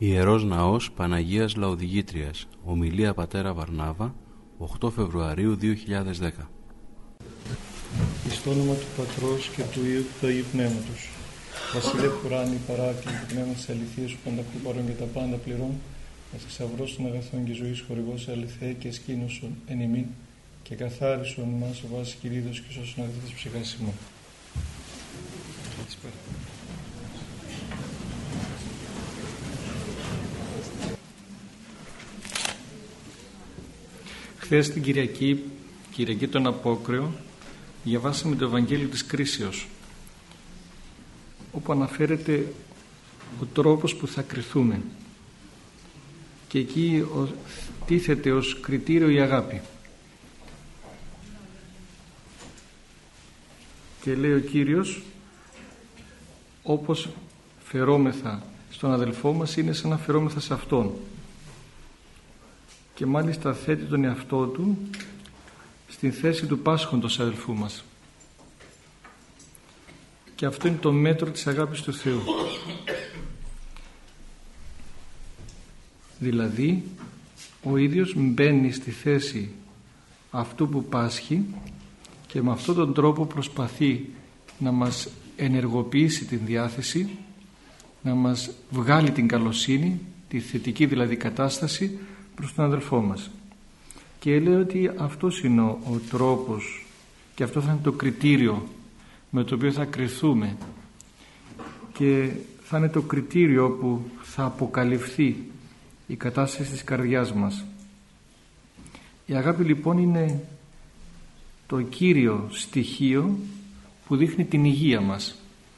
Ιερός Ναός Παναγίας Λαοδηγήτριας. Ομιλία πατέρα Βαρνάβα, 8 Φεβρουαρίου 2010. Εις το όνομα του Πατρός και του Υιού και του Αγίου Πνεύματος. Βασιλεύ ουράνι, παράκλητο πνεύμα της αληθείας που πανταχού παρών και τα πάντα πληρών, μας θησαυρός των αγαθών και ζωής χορηγός αληθέ και σκήνωσον εν ημίν και καθάρισον μας ο βάσης Κυρίδος και σώσον αγαθές ψυχάς ημών. Χθες την Κυριακή των Απόκρεων, διαβάσαμε το Ευαγγέλιο της Κρίσεως, όπου αναφέρεται ο τρόπος που θα κριθούμε, και εκεί τίθεται ως κριτήριο η αγάπη. Και λέει ο Κύριος, όπως φερόμεθα στον αδελφό μας είναι σαν να φερόμεθα σε Αυτόν. Και μάλιστα θέτει τον εαυτό του στην θέση του πάσχοντος αδελφού μας. Και αυτό είναι το μέτρο της αγάπης του Θεού. Δηλαδή ο ίδιος μπαίνει στη θέση αυτού που πάσχει και με αυτόν τον τρόπο προσπαθεί να μας ενεργοποιήσει την διάθεση, να μας βγάλει την καλοσύνη, τη θετική δηλαδή κατάσταση προς τον αδελφό μας. Και λέει ότι αυτός είναι ο τρόπος και αυτό θα είναι το κριτήριο με το οποίο θα κριθούμε, και θα είναι το κριτήριο που θα αποκαλυφθεί η κατάσταση της καρδιάς μας. Η αγάπη λοιπόν είναι το κύριο στοιχείο που δείχνει την υγεία μας.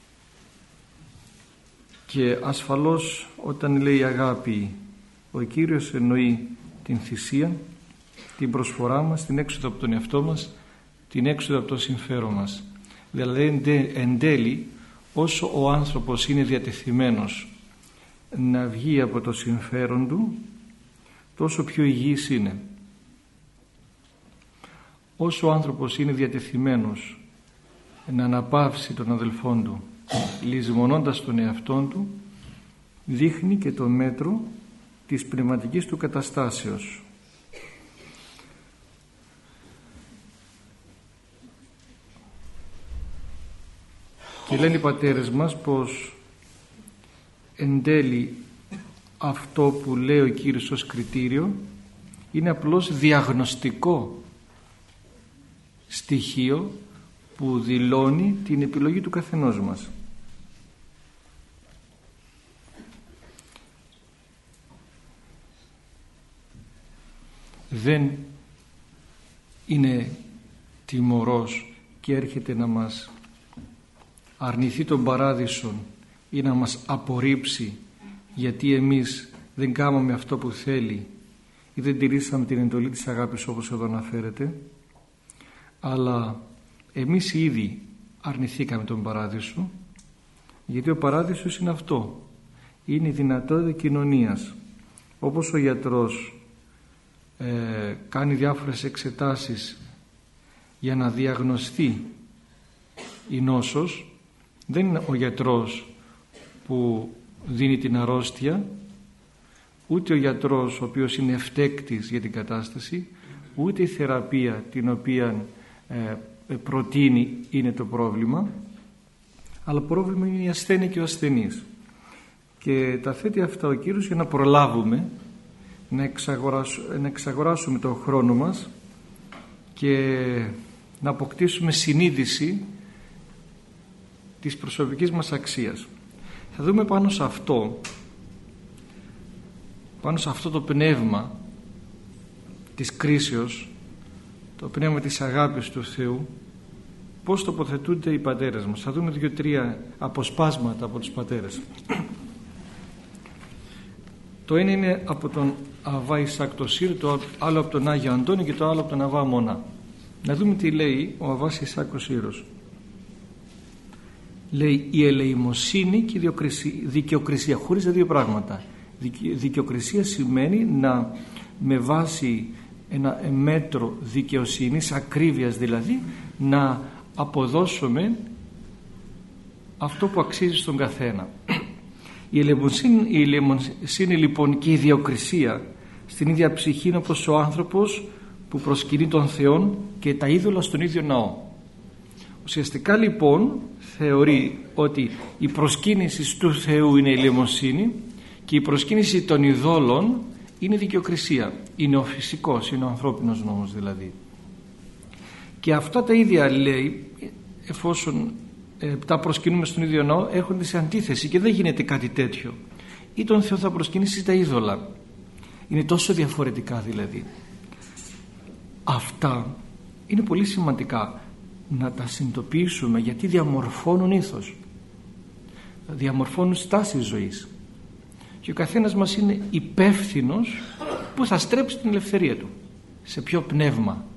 Και ασφαλώς όταν λέει αγάπη, ο Κύριος εννοεί την θυσία, την προσφορά μας, την έξοδο από τον εαυτό μας, την έξοδο από το συμφέρον μας. Δηλαδή εν τέλει, όσο ο άνθρωπος είναι διατεθειμένος να βγει από το συμφέρον του, τόσο πιο υγιής είναι. Όσο ο άνθρωπος είναι διατεθειμένος να αναπαύσει τον αδελφόν του, λησμονώντας τον εαυτόν του, δείχνει και το μέτρο της πνευματικής του καταστάσεως. Και λένε οι πατέρες μας πως εν τέλει αυτό που λέει ο Κύριος ως κριτήριο είναι απλώς διαγνωστικό στοιχείο που δηλώνει την επιλογή του καθενός μας. Δεν είναι τιμωρός και έρχεται να μας αρνηθεί τον παράδεισο ή να μας απορρίψει γιατί εμείς δεν κάναμε αυτό που θέλει ή δεν τηρήσαμε την εντολή της αγάπης, όπως εδώ αναφέρεται, αλλά εμείς ήδη αρνηθήκαμε τον παράδεισο, γιατί ο παράδεισος είναι αυτό, είναι η δυνατότητα κοινωνίας. Όπως ο γιατρός κάνει διάφορες εξετάσεις για να διαγνωστεί η νόσος, δεν είναι ο γιατρός που δίνει την αρρώστια, ούτε ο γιατρός ο οποίος είναι ευτέκτης για την κατάσταση, ούτε η θεραπεία την οποία προτείνει είναι το πρόβλημα, αλλά πρόβλημα είναι η ασθένεια και ο ασθενής. Και τα θέτει αυτά ο Κύριος για να προλάβουμε να εξαγοράσουμε τον χρόνο μας και να αποκτήσουμε συνείδηση της προσωπικής μας αξίας. Θα δούμε πάνω σε αυτό το πνεύμα της κρίσεως, το πνεύμα της αγάπης του Θεού, πώς τοποθετούνται οι πατέρες μας. Θα δούμε 2-3 αποσπάσματα από τους πατέρες. Το ένα είναι από τον Αβά Ισάκ το Σύρ, το άλλο από τον Άγιο Αντώνη και το άλλο από τον Αβά Μονά. Να δούμε τι λέει ο Αβάς Ισάκ ο Σύρος. Λέει η ελεημοσύνη και η δικαιοκρισία, χωρίς τα δύο πράγματα. Δικαιοκρισία σημαίνει να, με βάση ένα μέτρο δικαιοσύνης, ακρίβειας δηλαδή, να αποδώσουμε αυτό που αξίζει στον καθένα. Η ελεημοσύνη λοιπόν και η ιδιοκρισία στην ίδια ψυχή είναι όπως ο άνθρωπος που προσκυνεί τον Θεό και τα είδωλα στον ίδιο ναό. Ουσιαστικά λοιπόν θεωρεί ότι η προσκύνηση του Θεού είναι η ελεημοσύνη και η προσκύνηση των ειδόλων είναι η δικαιοκρισία. Είναι ο φυσικός, είναι ο ανθρώπινος νόμος δηλαδή. Και αυτά τα ίδια λέει, εφόσον τα προσκυνούμε στον ίδιο ναό, έρχονται σε αντίθεση και δεν γίνεται κάτι τέτοιο. Ή τον Θεό θα προσκυνήσει τα είδωλα. Είναι τόσο διαφορετικά δηλαδή. Αυτά είναι πολύ σημαντικά να τα συνειδητοποιήσουμε, γιατί διαμορφώνουν ήθος, διαμορφώνουν στάση ζωής και ο καθένας μας είναι υπεύθυνος που θα στρέψει την ελευθερία του, σε ποιο πνεύμα.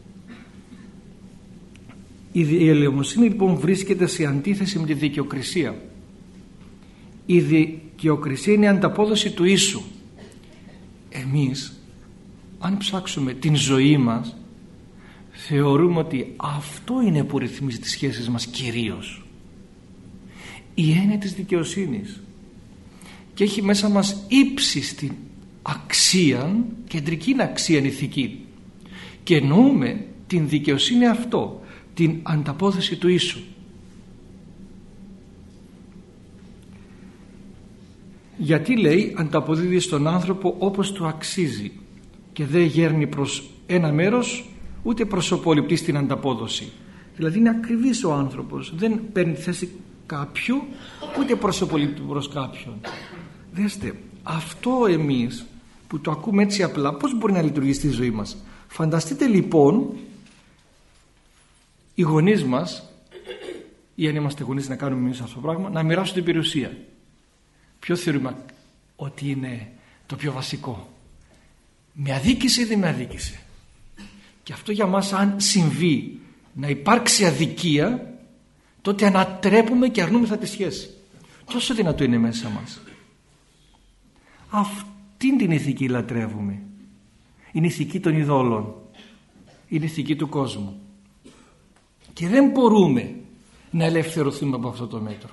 Η ελεημοσύνη λοιπόν βρίσκεται σε αντίθεση με τη δικαιοκρισία. Η δικαιοκρισία είναι η ανταπόδοση του ίσου. Εμείς αν ψάξουμε την ζωή μας θεωρούμε ότι αυτό είναι που ρυθμίζει τις σχέσεις μας κυρίως. Η έννοια της δικαιοσύνης και έχει μέσα μας ύψιστη αξία, κεντρική αξία ηθική, και εννοούμε την δικαιοσύνη αυτό, την ανταπόδοση του ίσου. Γιατί λέει ανταποδίδει στον άνθρωπο όπως του αξίζει και δεν γέρνει προς ένα μέρος ούτε προσωποληπτεί στην ανταπόδοση. Δηλαδή είναι ακριβής ο άνθρωπος, δεν παίρνει τη θέση κάποιου ούτε προσωποληπτεί προς κάποιον. Δέστε, αυτό εμείς που το ακούμε έτσι απλά πώς μπορεί να λειτουργήσει στη ζωή μας? Φανταστείτε λοιπόν οι γονείς μας, ή αν είμαστε γονείς να κάνουμε εμείς αυτό το πράγμα, να μοιράσουν την περιουσία. Ποιο θεωρούμε ότι είναι το πιο βασικό? Με αδίκησε ή δεν με αδίκησε? Και αυτό για μας, αν συμβεί να υπάρξει αδικία, τότε ανατρέπουμε και αρνούμεθα τη σχέση. Τόσο δυνατό είναι μέσα μας. Αυτήν την ηθική λατρεύουμε. Είναι η ηθική των ειδόλων, είναι η ηθική του κόσμου, και δεν μπορούμε να ελευθερωθούμε από αυτό το μέτρο.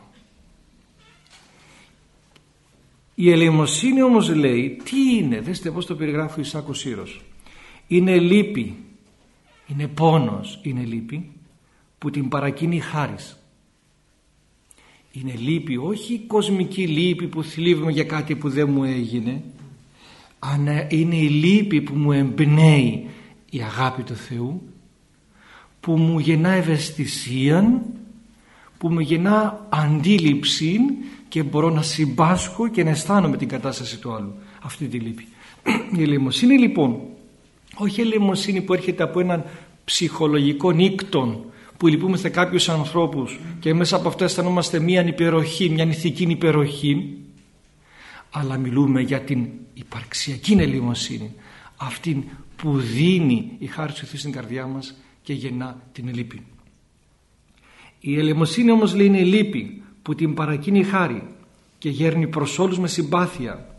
Η ελεημοσύνη όμως λέει τι είναι? Δέστε πώς το περιγράφει ο Ισάκος Σύρος. Είναι λύπη, είναι πόνος, είναι λύπη που την παρακίνει η χάρις. Είναι λύπη, όχι η κοσμική λύπη που θλίβουμε για κάτι που δεν μου έγινε, αλλά είναι η λύπη που μου εμπνέει η αγάπη του Θεού, που μου γεννά ευαισθησία, που μου γεννά αντίληψη και μπορώ να συμπάσχω και να αισθάνομαι την κατάσταση του άλλου. Αυτή τη λύπη. Η ελεημοσύνη λοιπόν, όχι η ελεημοσύνη που έρχεται από έναν ψυχολογικό νύκτον που λυπούμαστε κάποιους ανθρώπους και μέσα από αυτό αισθανόμαστε μια υπεροχή, μια ηθική υπεροχή, αλλά μιλούμε για την υπαρξιακή ελεημοσύνη, αυτή που δίνει η χάρη του Θεού στην καρδιά μας και γεννά την λύπη. Η ελεημοσύνη όμως λέει είναι η λύπη που την παρακίνει η χάρη και γέρνει προς όλους με συμπάθεια,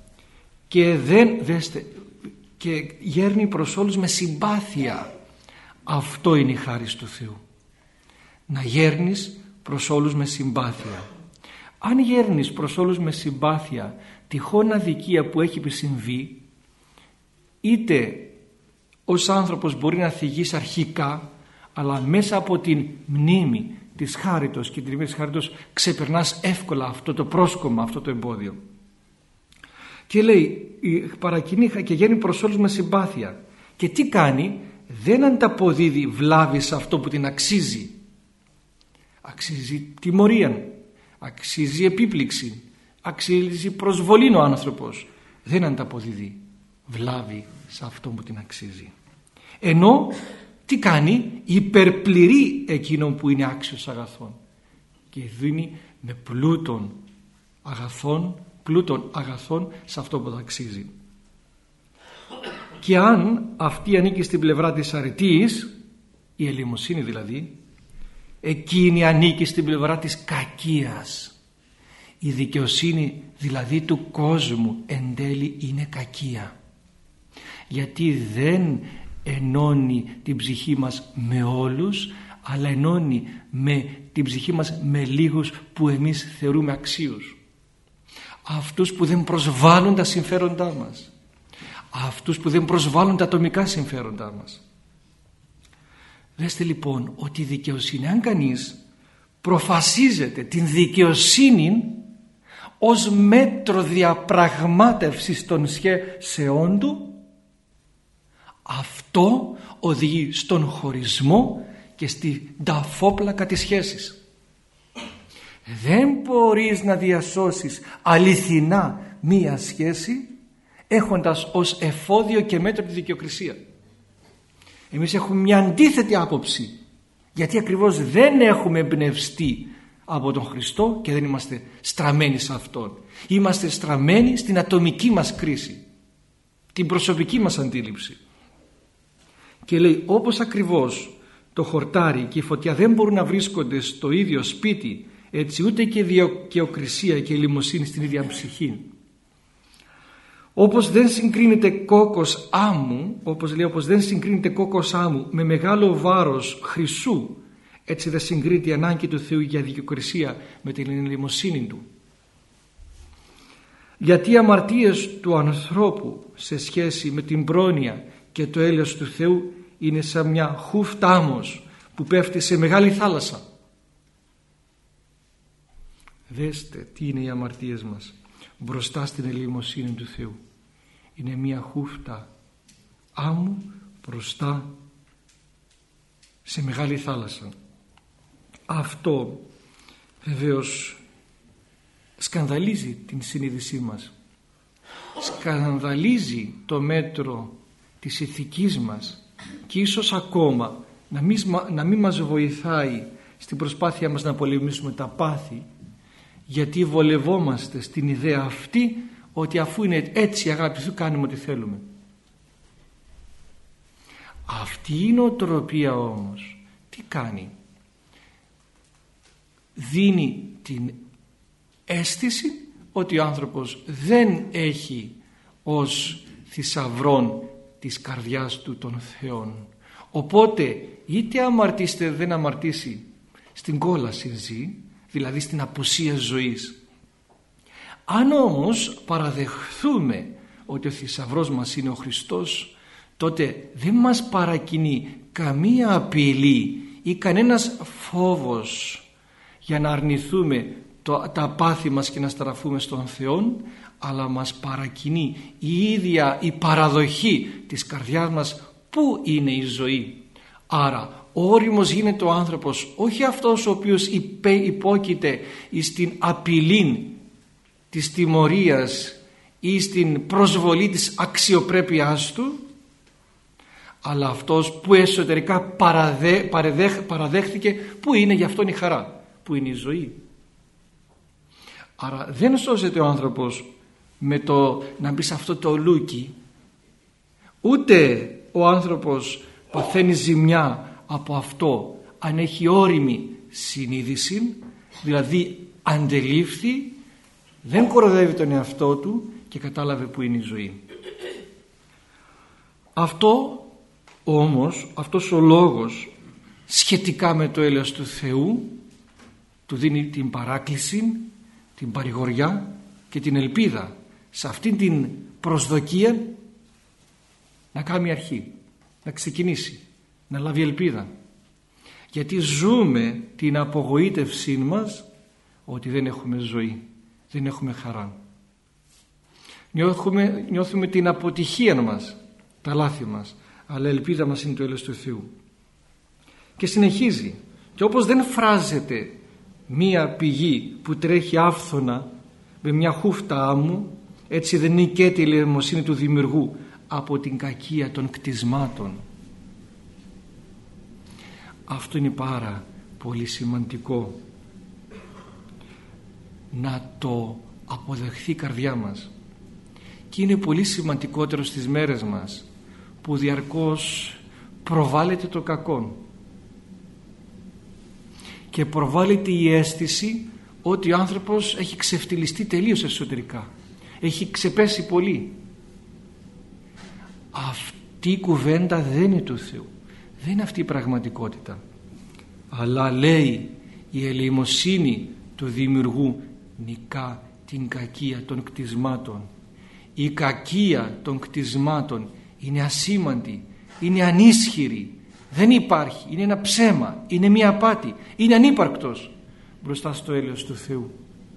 και γέρνει προς όλους με συμπάθεια. Αυτό είναι η χάρη του Θεού, να γέρνεις προς όλους με συμπάθεια. Αν γέρνεις προς όλους με συμπάθεια τυχόν αδικία που έχει συμβεί, είτε ως άνθρωπος μπορεί να θυγείς αρχικά, αλλά μέσα από την μνήμη της χάριτος και την μνήμη της χάριτος ξεπερνάς εύκολα αυτό το πρόσκομμα, αυτό το εμπόδιο. Και λέει παρακινεί και γέρνει προς όλους με συμπάθεια. Και τι κάνει? Δεν ανταποδίδει βλάβη σε αυτό που την αξίζει. Αξίζει τιμωρία, αξίζει επίπληξη, αξίζει προσβολή ο άνθρωπος. Δεν ανταποδίδει βλάβη σε αυτό που την αξίζει. Ενώ τι κάνει? Υπερπληρεί εκείνον που είναι άξιος αγαθών και δίνει με πλούτον αγαθών σε αυτό που αξίζει. Και αν αυτή ανήκει στην πλευρά της αρετής, η ελεημοσύνη δηλαδή, εκείνη ανήκει στην πλευρά της κακίας. Η δικαιοσύνη δηλαδή του κόσμου εν τέλει είναι κακία, γιατί δεν ενώνει την ψυχή μας με όλους, αλλά ενώνει την ψυχή μας με λίγους που εμείς θεωρούμε αξίους. αυτούς που δεν προσβάλλουν τα συμφέροντά μας, αυτούς που δεν προσβάλλουν τα ατομικά συμφέροντά μας. Δέστε λοιπόν ότι η δικαιοσύνη, αν κανείς προφασίζεται την δικαιοσύνη ως μέτρο διαπραγμάτευσης των σχέσεών του, αυτό οδηγεί στον χωρισμό και στην ταφόπλακα της σχέσης. Δεν μπορείς να διασώσεις αληθινά μία σχέση έχοντας ως εφόδιο και μέτρο τη δικαιοκρισία. Εμείς έχουμε μια αντίθετη άποψη, γιατί ακριβώς δεν έχουμε εμπνευστεί από τον Χριστό και δεν είμαστε στραμμένοι σε Αυτόν. Είμαστε στραμμένοι στην ατομική μας κρίση, την προσωπική μας αντίληψη. Και λέει, όπως ακριβώς το χορτάρι και η φωτιά δεν μπορούν να βρίσκονται στο ίδιο σπίτι, έτσι ούτε και η δικαιοκρισία και η λιμοσύνη στην ίδια ψυχή. Όπως δεν συγκρίνεται κόκκος άμμου, όπως δεν συγκρίνεται κόκκος άμμου με μεγάλο βάρος χρυσού, έτσι δεν συγκρίνεται η ανάγκη του Θεού για δικαιοκρισία με την ελεημοσύνη του. Γιατί οι αμαρτίες του ανθρώπου σε σχέση με την πρόνοια και το έλεος του Θεού είναι σαν μια χούφτα άμμος που πέφτει σε μεγάλη θάλασσα. Δέστε τι είναι οι αμαρτίες μας μπροστά στην ελεημοσύνη του Θεού. Είναι μια χούφτα άμμου μπροστά σε μεγάλη θάλασσα. Αυτό βεβαίως σκανδαλίζει την συνείδησή μας, σκανδαλίζει το μέτρο της ηθικής μας και ίσως ακόμα να μην μας βοηθάει στην προσπάθεια μας να πολεμήσουμε τα πάθη, γιατί βολευόμαστε στην ιδέα αυτή ότι αφού είναι έτσι αγάπη Θεού κάνουμε ό,τι θέλουμε. Αυτή η νοοτροπία όμως τι κάνει? Δίνει την αίσθηση ότι ο άνθρωπος δεν έχει ως θησαυρόν της καρδιάς του των Θεών. Οπότε είτε αμαρτήστε δεν αμαρτήσει, στην κόλαση ζει, δηλαδή στην απουσία ζωής. Αν όμως παραδεχθούμε ότι ο θησαυρός μας είναι ο Χριστός, τότε δεν μας παρακινεί καμία απειλή ή κανένας φόβος για να αρνηθούμε τα πάθη μας και να στραφούμε στον Θεό, αλλά μας παρακινεί η ίδια η παραδοχή της καρδιάς μας που είναι η ζωή. Άρα όριμος γίνεται ο άνθρωπος, όχι αυτός ο οποίος υπόκειται στην απειλή της τιμωρίας ή στην προσβολή της αξιοπρέπειάς του, αλλά αυτός που εσωτερικά παραδέχθηκε που είναι γι' αυτόν η χαρά, που είναι η ζωή. Άρα δεν σώζεται ο άνθρωπος με το να μπει σε αυτό το λούκι, ούτε ο άνθρωπος παθαίνει ζημιά από αυτό αν έχει όριμη συνείδηση, δηλαδή αντελήφθη, δεν κοροϊδεύει τον εαυτό του και κατάλαβε που είναι η ζωή. Αυτό όμως, αυτός ο λόγος σχετικά με το έλεος του Θεού του δίνει την παράκληση, την παρηγοριά και την ελπίδα σε αυτήν την προσδοκία να κάνει αρχή, να ξεκινήσει, να λάβει ελπίδα, γιατί ζούμε την απογοήτευσή μας ότι δεν έχουμε ζωή, δεν έχουμε χαρά, νιώθουμε την αποτυχία μας, τα λάθη μας, αλλά η ελπίδα μας είναι το έλεος του Θεού. Και συνεχίζει, και όπως δεν φράζεται μία πηγή που τρέχει άφθονα με μια χούφτα άμμου, έτσι δεν νικέται η ελεημοσύνη του δημιουργού από την κακία των κτισμάτων. Αυτό είναι πάρα πολύ σημαντικό να το αποδεχθεί η καρδιά μας, και είναι πολύ σημαντικότερο στις μέρες μας που διαρκώς προβάλλεται το κακό και προβάλλεται η αίσθηση ότι ο άνθρωπος έχει ξεφτυλιστεί τελείως εσωτερικά, έχει ξεπέσει πολύ. Αυτή η κουβέντα δεν είναι του Θεού, δεν είναι αυτή η πραγματικότητα, αλλά λέει η ελεημοσύνη του δημιουργού νικά την κακία των κτισμάτων. Η κακία των κτισμάτων είναι ασήμαντη, είναι ανίσχυρη, δεν υπάρχει, είναι ένα ψέμα, είναι μια απάτη, είναι ανύπαρκτος μπροστά στο έλεος του Θεού.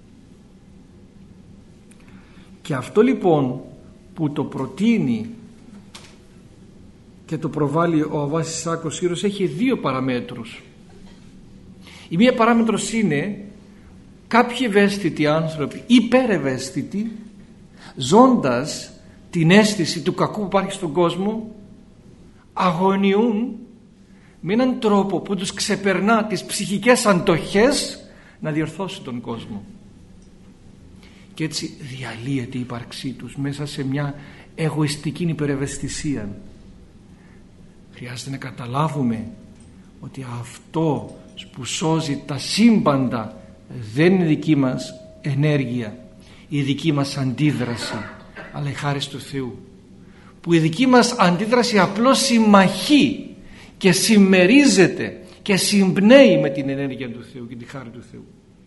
Και αυτό λοιπόν που το προτείνει και το προβάλλει ο Αββάς Ισάκος Σύρος έχει δύο παραμέτρους. Η μία παράμετρος είναι κάποιοι ευαίσθητοι άνθρωποι, υπερευαίσθητοι, ζώντας την αίσθηση του κακού που υπάρχει στον κόσμο, αγωνιούν με έναν τρόπο που τους ξεπερνά τις ψυχικές αντοχές να διορθώσουν τον κόσμο. Και έτσι διαλύεται η ύπαρξή τους μέσα σε μια εγωιστική υπερευαισθησία. Χρειάζεται να καταλάβουμε ότι αυτό που σώζει τα σύμπαντα δεν είναι δική μας ενέργεια, η δική μας αντίδραση, αλλά η χάρις του Θεού, που η δική μας αντίδραση απλώς συμμαχεί και συμμερίζεται και συμπνέει με την ενέργεια του Θεού και τη χάρη του Θεού.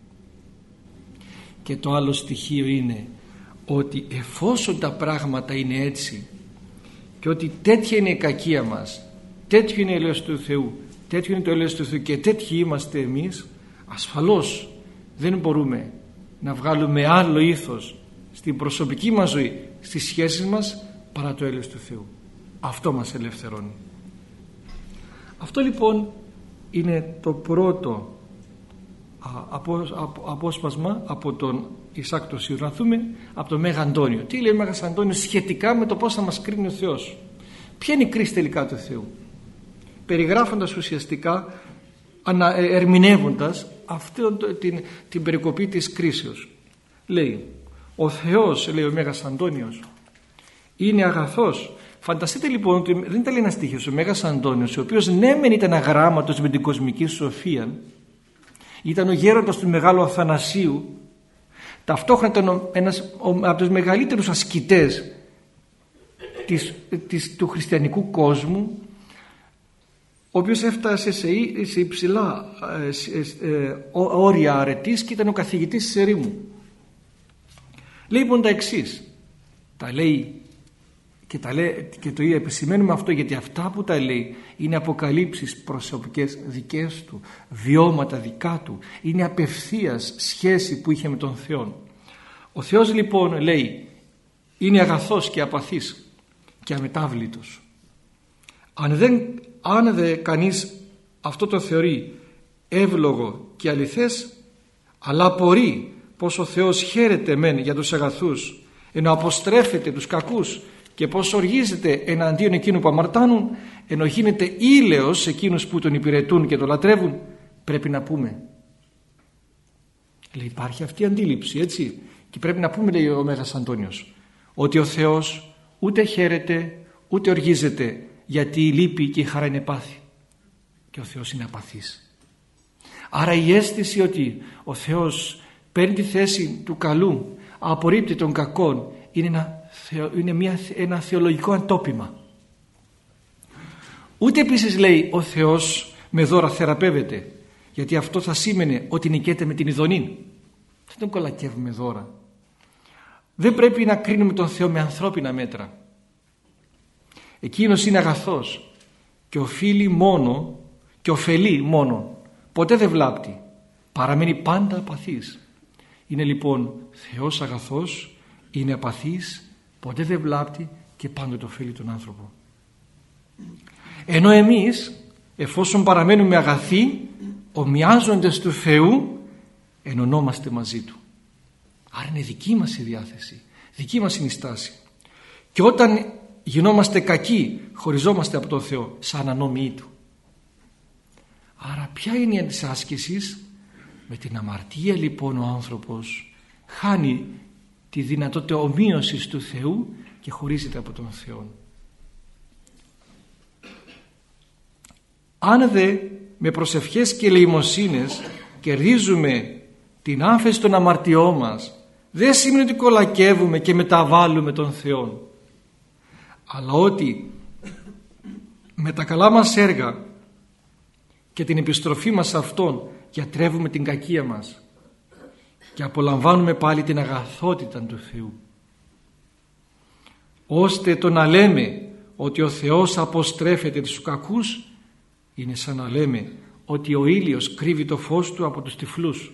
Και το άλλο στοιχείο είναι ότι εφόσον τα πράγματα είναι έτσι και ότι τέτοια είναι η κακία μας, τέτοιο είναι η έλεος του Θεού, τέτοιο είναι το έλεος του Θεού και τέτοιοι είμαστε εμείς, ασφαλώς δεν μπορούμε να βγάλουμε άλλο ήθος στην προσωπική μας ζωή, στις σχέσεις μας, παρά το έλεος του Θεού. Αυτό μας ελευθερώνει. Αυτό λοιπόν είναι το πρώτο απόσπασμα από τον Ισάκ τον Σύρο. Να δούμε από τον Μέγα Αντώνιο. Τι λέει ο Μέγας Αντώνιος σχετικά με το πώς θα μας κρίνει ο Θεός. Ποια είναι η κρίση τελικά του Θεού, περιγράφοντας ουσιαστικά, ερμηνεύοντας αυτή την περικοπή της κρίσεως. Λέει ο Θεός, λέει ο Μέγας Αντώνιος, είναι αγαθός. Φανταστείτε λοιπόν ότι δεν ήταν ένα στίχος ο Μέγας Αντώνιος, ο οποίος ναι μεν ήταν αγράμματος με την κοσμική σοφία, ήταν ο γέροντας του Μεγάλου Αθανασίου, ταυτόχρονα ήταν ένας από τους μεγαλύτερους ασκητές του χριστιανικού κόσμου, ο οποίος έφτασε σε υψηλά όρια αρετής και ήταν ο καθηγητής της ερήμου. Λέει λοιπόν τα εξής, τα λέει και το επισημαίνουμε αυτό γιατί αυτά που τα λέει είναι αποκαλύψεις προσωπικές δικές του, βιώματα δικά του, είναι απευθείας σχέση που είχε με τον Θεό. Ο Θεός λοιπόν, λέει, είναι αγαθός και απαθής και αμετάβλητος. Αν δεν κανείς αυτό το θεωρεί εύλογο και αληθές, αλλά απορεί πως ο Θεός χαίρεται μεν για τους αγαθούς ενώ αποστρέφεται τους κακούς και πως οργίζεται εναντίον εκείνου που αμαρτάνουν, ενώ γίνεται ήλαιος σε εκείνους που τον υπηρετούν και τον λατρεύουν, πρέπει να πούμε, λέει, υπάρχει αυτή η αντίληψη, έτσι, και πρέπει να πούμε, λέει ο Μέγας Αντώνιος, ότι ο Θεός ούτε χαίρεται ούτε οργίζεται γιατί η λύπη και η χαρά είναι πάθη, και ο Θεός είναι απαθής. Άρα η αίσθηση ότι ο Θεός παίρνει τη θέση του καλού, απορρίπτει των κακών, είναι ένα θεολογικό αντόπιμα. Ούτε επίσης, λέει, ο Θεός με δώρα θεραπεύεται, γιατί αυτό θα σήμαινε ότι νικέται με την ειδονή. Δεν τον κολακεύουμε δώρα. Δεν πρέπει να κρίνουμε τον Θεό με ανθρώπινα μέτρα. Εκείνος είναι αγαθός και οφείλει μόνο και ωφελεί μόνο, ποτέ δεν βλάπτει, παραμένει πάντα απαθής. Είναι λοιπόν Θεός αγαθός, είναι απαθής, ποτέ δεν βλάπτει και πάντοτε ωφελεί τον άνθρωπο. Ενώ εμείς, εφόσον παραμένουμε αγαθοί, ομοιάζοντες του Θεού, ενωνόμαστε μαζί του. Άρα είναι δική μας η διάθεση, δική μας είναι η στάση. Και όταν γινόμαστε κακοί, χωριζόμαστε από τον Θεό σαν ανώμοιοι του. Άρα ποια είναι η αντισάσκηση? Με την αμαρτία λοιπόν ο άνθρωπος χάνει τη δυνατότητα ομοίωσης του Θεού και χωρίζεται από τον Θεό. Αν δε με προσευχές και ελεημοσύνες κερδίζουμε την άφεση των αμαρτιών μας, δεν σημαίνει ότι κολακεύουμε και μεταβάλλουμε τον Θεό, αλλά ότι με τα καλά μας έργα και την επιστροφή μας σε Αυτόν γιατρεύουμε την κακία μας και απολαμβάνουμε πάλι την αγαθότητα του Θεού, ώστε το να λέμε ότι ο Θεός αποστρέφεται τους κακούς είναι σαν να λέμε ότι ο ήλιος κρύβει το φως του από τους τυφλούς.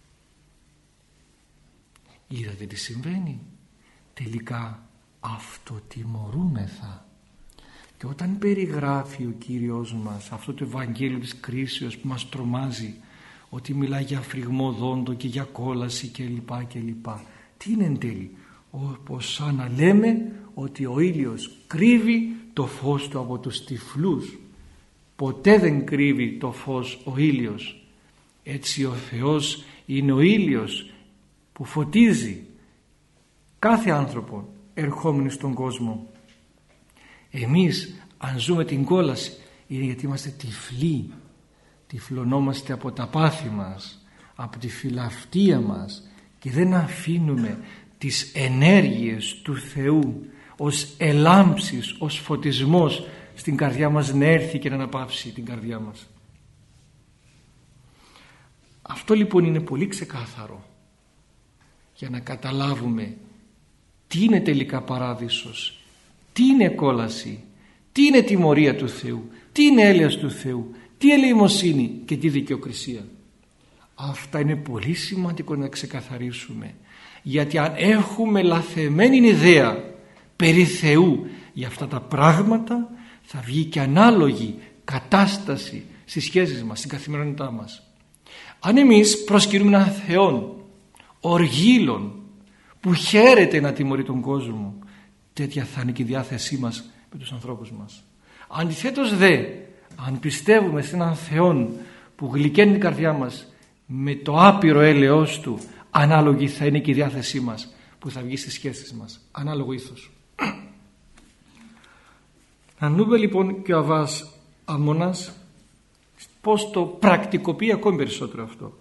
Είδατε τι συμβαίνει? Τελικά αυτοτιμωρούμεθα. Και όταν περιγράφει ο Κύριος μας αυτό το Ευαγγέλιο της κρίσεως που μας τρομάζει, ότι μιλάει για φρυγμό δόντο και για κόλαση κλπ. Τι είναι εν τέλει? Όπως σαν να λέμε ότι ο ήλιος κρύβει το φως του από τους τυφλούς. Ποτέ δεν κρύβει το φως ο ήλιος. Έτσι ο Θεός είναι ο ήλιος που φωτίζει κάθε άνθρωπο ερχόμενο στον κόσμο. Εμείς αν ζούμε την κόλαση είναι γιατί είμαστε τυφλοί, τυφλωνόμαστε από τα πάθη μας, από τη φιλαυτία μας και δεν αφήνουμε τις ενέργειες του Θεού ως ελάμψεις, ως φωτισμός στην καρδιά μας να έρθει και να αναπαύσει την καρδιά μας. Αυτό λοιπόν είναι πολύ ξεκάθαρο για να καταλάβουμε τι είναι τελικά παράδεισος, τι είναι κόλαση, τι είναι τιμωρία του Θεού, τι είναι έλεος του Θεού, τι ελεημοσύνη και τι δικαιοκρισία. Αυτά είναι πολύ σημαντικό να ξεκαθαρίσουμε, γιατί αν έχουμε λαθεμένη ιδέα περί Θεού για αυτά τα πράγματα θα βγει και ανάλογη κατάσταση στις σχέσεις μας, στην καθημερινότητά μας. Αν εμείς προσκυνούμε έναν Θεόν οργήλων που χαίρεται να τιμωρεί τον κόσμο, τέτοια θα είναι και η διάθεσή μας με τους ανθρώπους μας. Αντιθέτως δε, αν πιστεύουμε σε έναν Θεόν που γλυκαίνει την καρδιά μας με το άπειρο έλεος του, ανάλογη θα είναι και η διάθεσή μας που θα βγει στις σχέσεις μας, ανάλογο ήθος. Να δούμε λοιπόν και ο Αββάς Αμμώνας πως το πρακτικοποιεί ακόμη περισσότερο αυτό.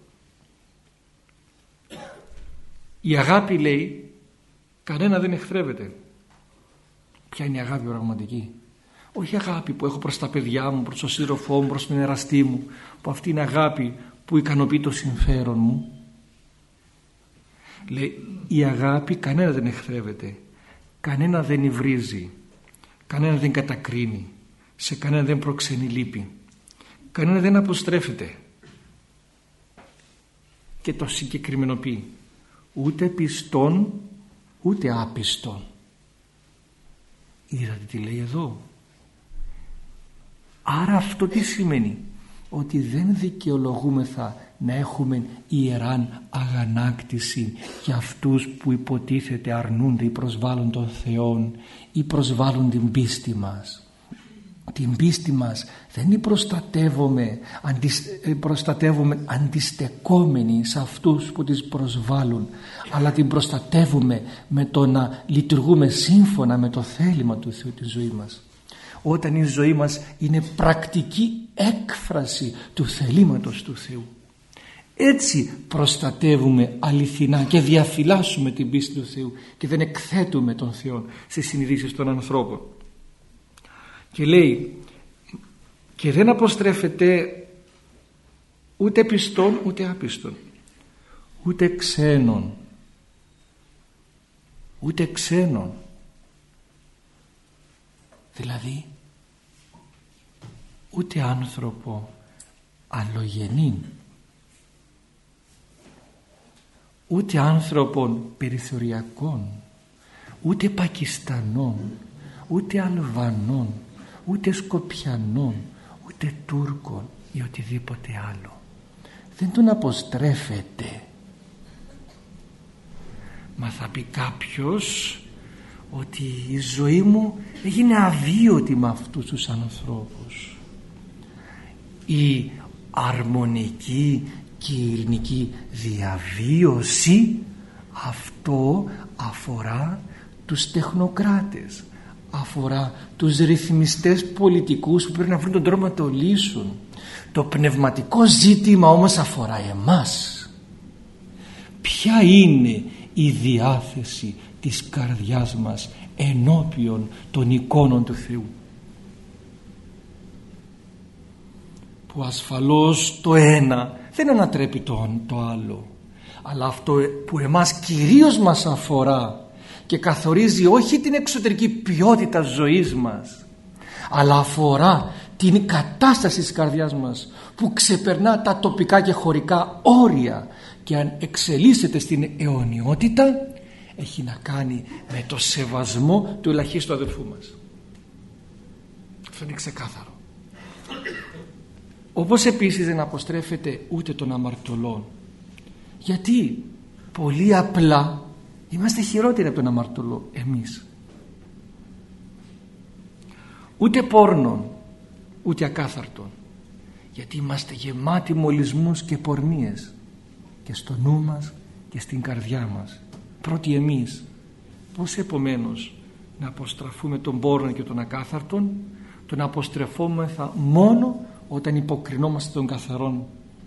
Η αγάπη, λέει, κανένα δεν εχθρεύεται. Ποια είναι η αγάπη πραγματική? Όχι η αγάπη που έχω προς τα παιδιά μου, προς τον σύντροφό μου, προς τον εραστή μου, που αυτή είναι αγάπη που ικανοποιεί το συμφέρον μου. Λέει, η αγάπη κανένα δεν εχθρεύεται, κανένα δεν υβρίζει, κανένα δεν κατακρίνει, σε κανένα δεν προξενεί λύπη, κανένα δεν αποστρέφεται. Και το συγκεκριμενοποιεί, ούτε πιστόν ούτε άπιστον. Είδατε τι λέει εδώ? Άρα αυτό τι σημαίνει? Ότι δεν δικαιολογούμεθα να έχουμε ιεράν αγανάκτηση για αυτούς που υποτίθεται αρνούνται ή προσβάλλουν τον Θεόν ή προσβάλλουν την πίστη μας. Την πίστη μας δεν την προστατεύουμε αντιστεκόμενοι σε αυτούς που τις προσβάλλουν, αλλά την προστατεύουμε με το να λειτουργούμε σύμφωνα με το θέλημα του Θεού τη ζωή μας. Όταν η ζωή μας είναι πρακτική έκφραση του θελήματος του Θεού, έτσι προστατεύουμε αληθινά και διαφυλάσσουμε την πίστη του Θεού και δεν εκθέτουμε τον Θεό στις συνειδήσεις των ανθρώπων. Και λέει, και δεν αποστρέφεται ούτε πιστόν ούτε άπιστον, ούτε ξένον, ούτε ξένον. Δηλαδή ούτε άνθρωπο αλλογενήν, ούτε άνθρωπον περιθωριακών, ούτε Πακιστανών, ούτε Αλβανών, ούτε Σκοπιανών, ούτε Τούρκων ή οτιδήποτε άλλο. Δεν τον αποστρέφεται. Μα θα πει κάποιος ότι η ζωή μου έγινε αβίωτη με αυτούς τους ανθρώπους. Η αρμονική και η ειρηνική διαβίωση, αυτό αφορά τους τεχνοκράτες, αφορά τους ρυθμιστές πολιτικούς που πρέπει να βρουν τον τρόπο να το λύσουν. Το πνευματικό ζήτημα όμως αφορά εμάς. Ποια είναι η διάθεση της καρδιάς μας ενώπιον των εικόνων του Θεού, που ασφαλώς το ένα δεν ανατρέπει το άλλο, Αλλά αυτό που εμάς κυρίως μας αφορά και καθορίζει όχι την εξωτερική ποιότητα ζωής μας, αλλά αφορά την κατάσταση της καρδιάς μας που ξεπερνά τα τοπικά και χωρικά όρια και αν εξελίσσεται στην αιωνιότητα, έχει να κάνει με το σεβασμό του ελαχίστου αδελφού μας. Αυτό είναι ξεκάθαρο. Όπως επίσης δεν αποστρέφεται ούτε των αμαρτωλών. Γιατί πολύ απλά είμαστε χειρότεροι από τον αμαρτωλό εμείς. Ούτε πόρνων, ούτε ακάθαρτων. Γιατί είμαστε γεμάτοι μολυσμούς και πορνίες και στο νου μας και στην καρδιά μας. Πρώτοι εμείς. Πώς επομένως να αποστραφούμε τον πόρνο και των ακάθαρτων? Τον αποστρεφόμεθα μόνο όταν υποκρινόμαστε των καθαρών.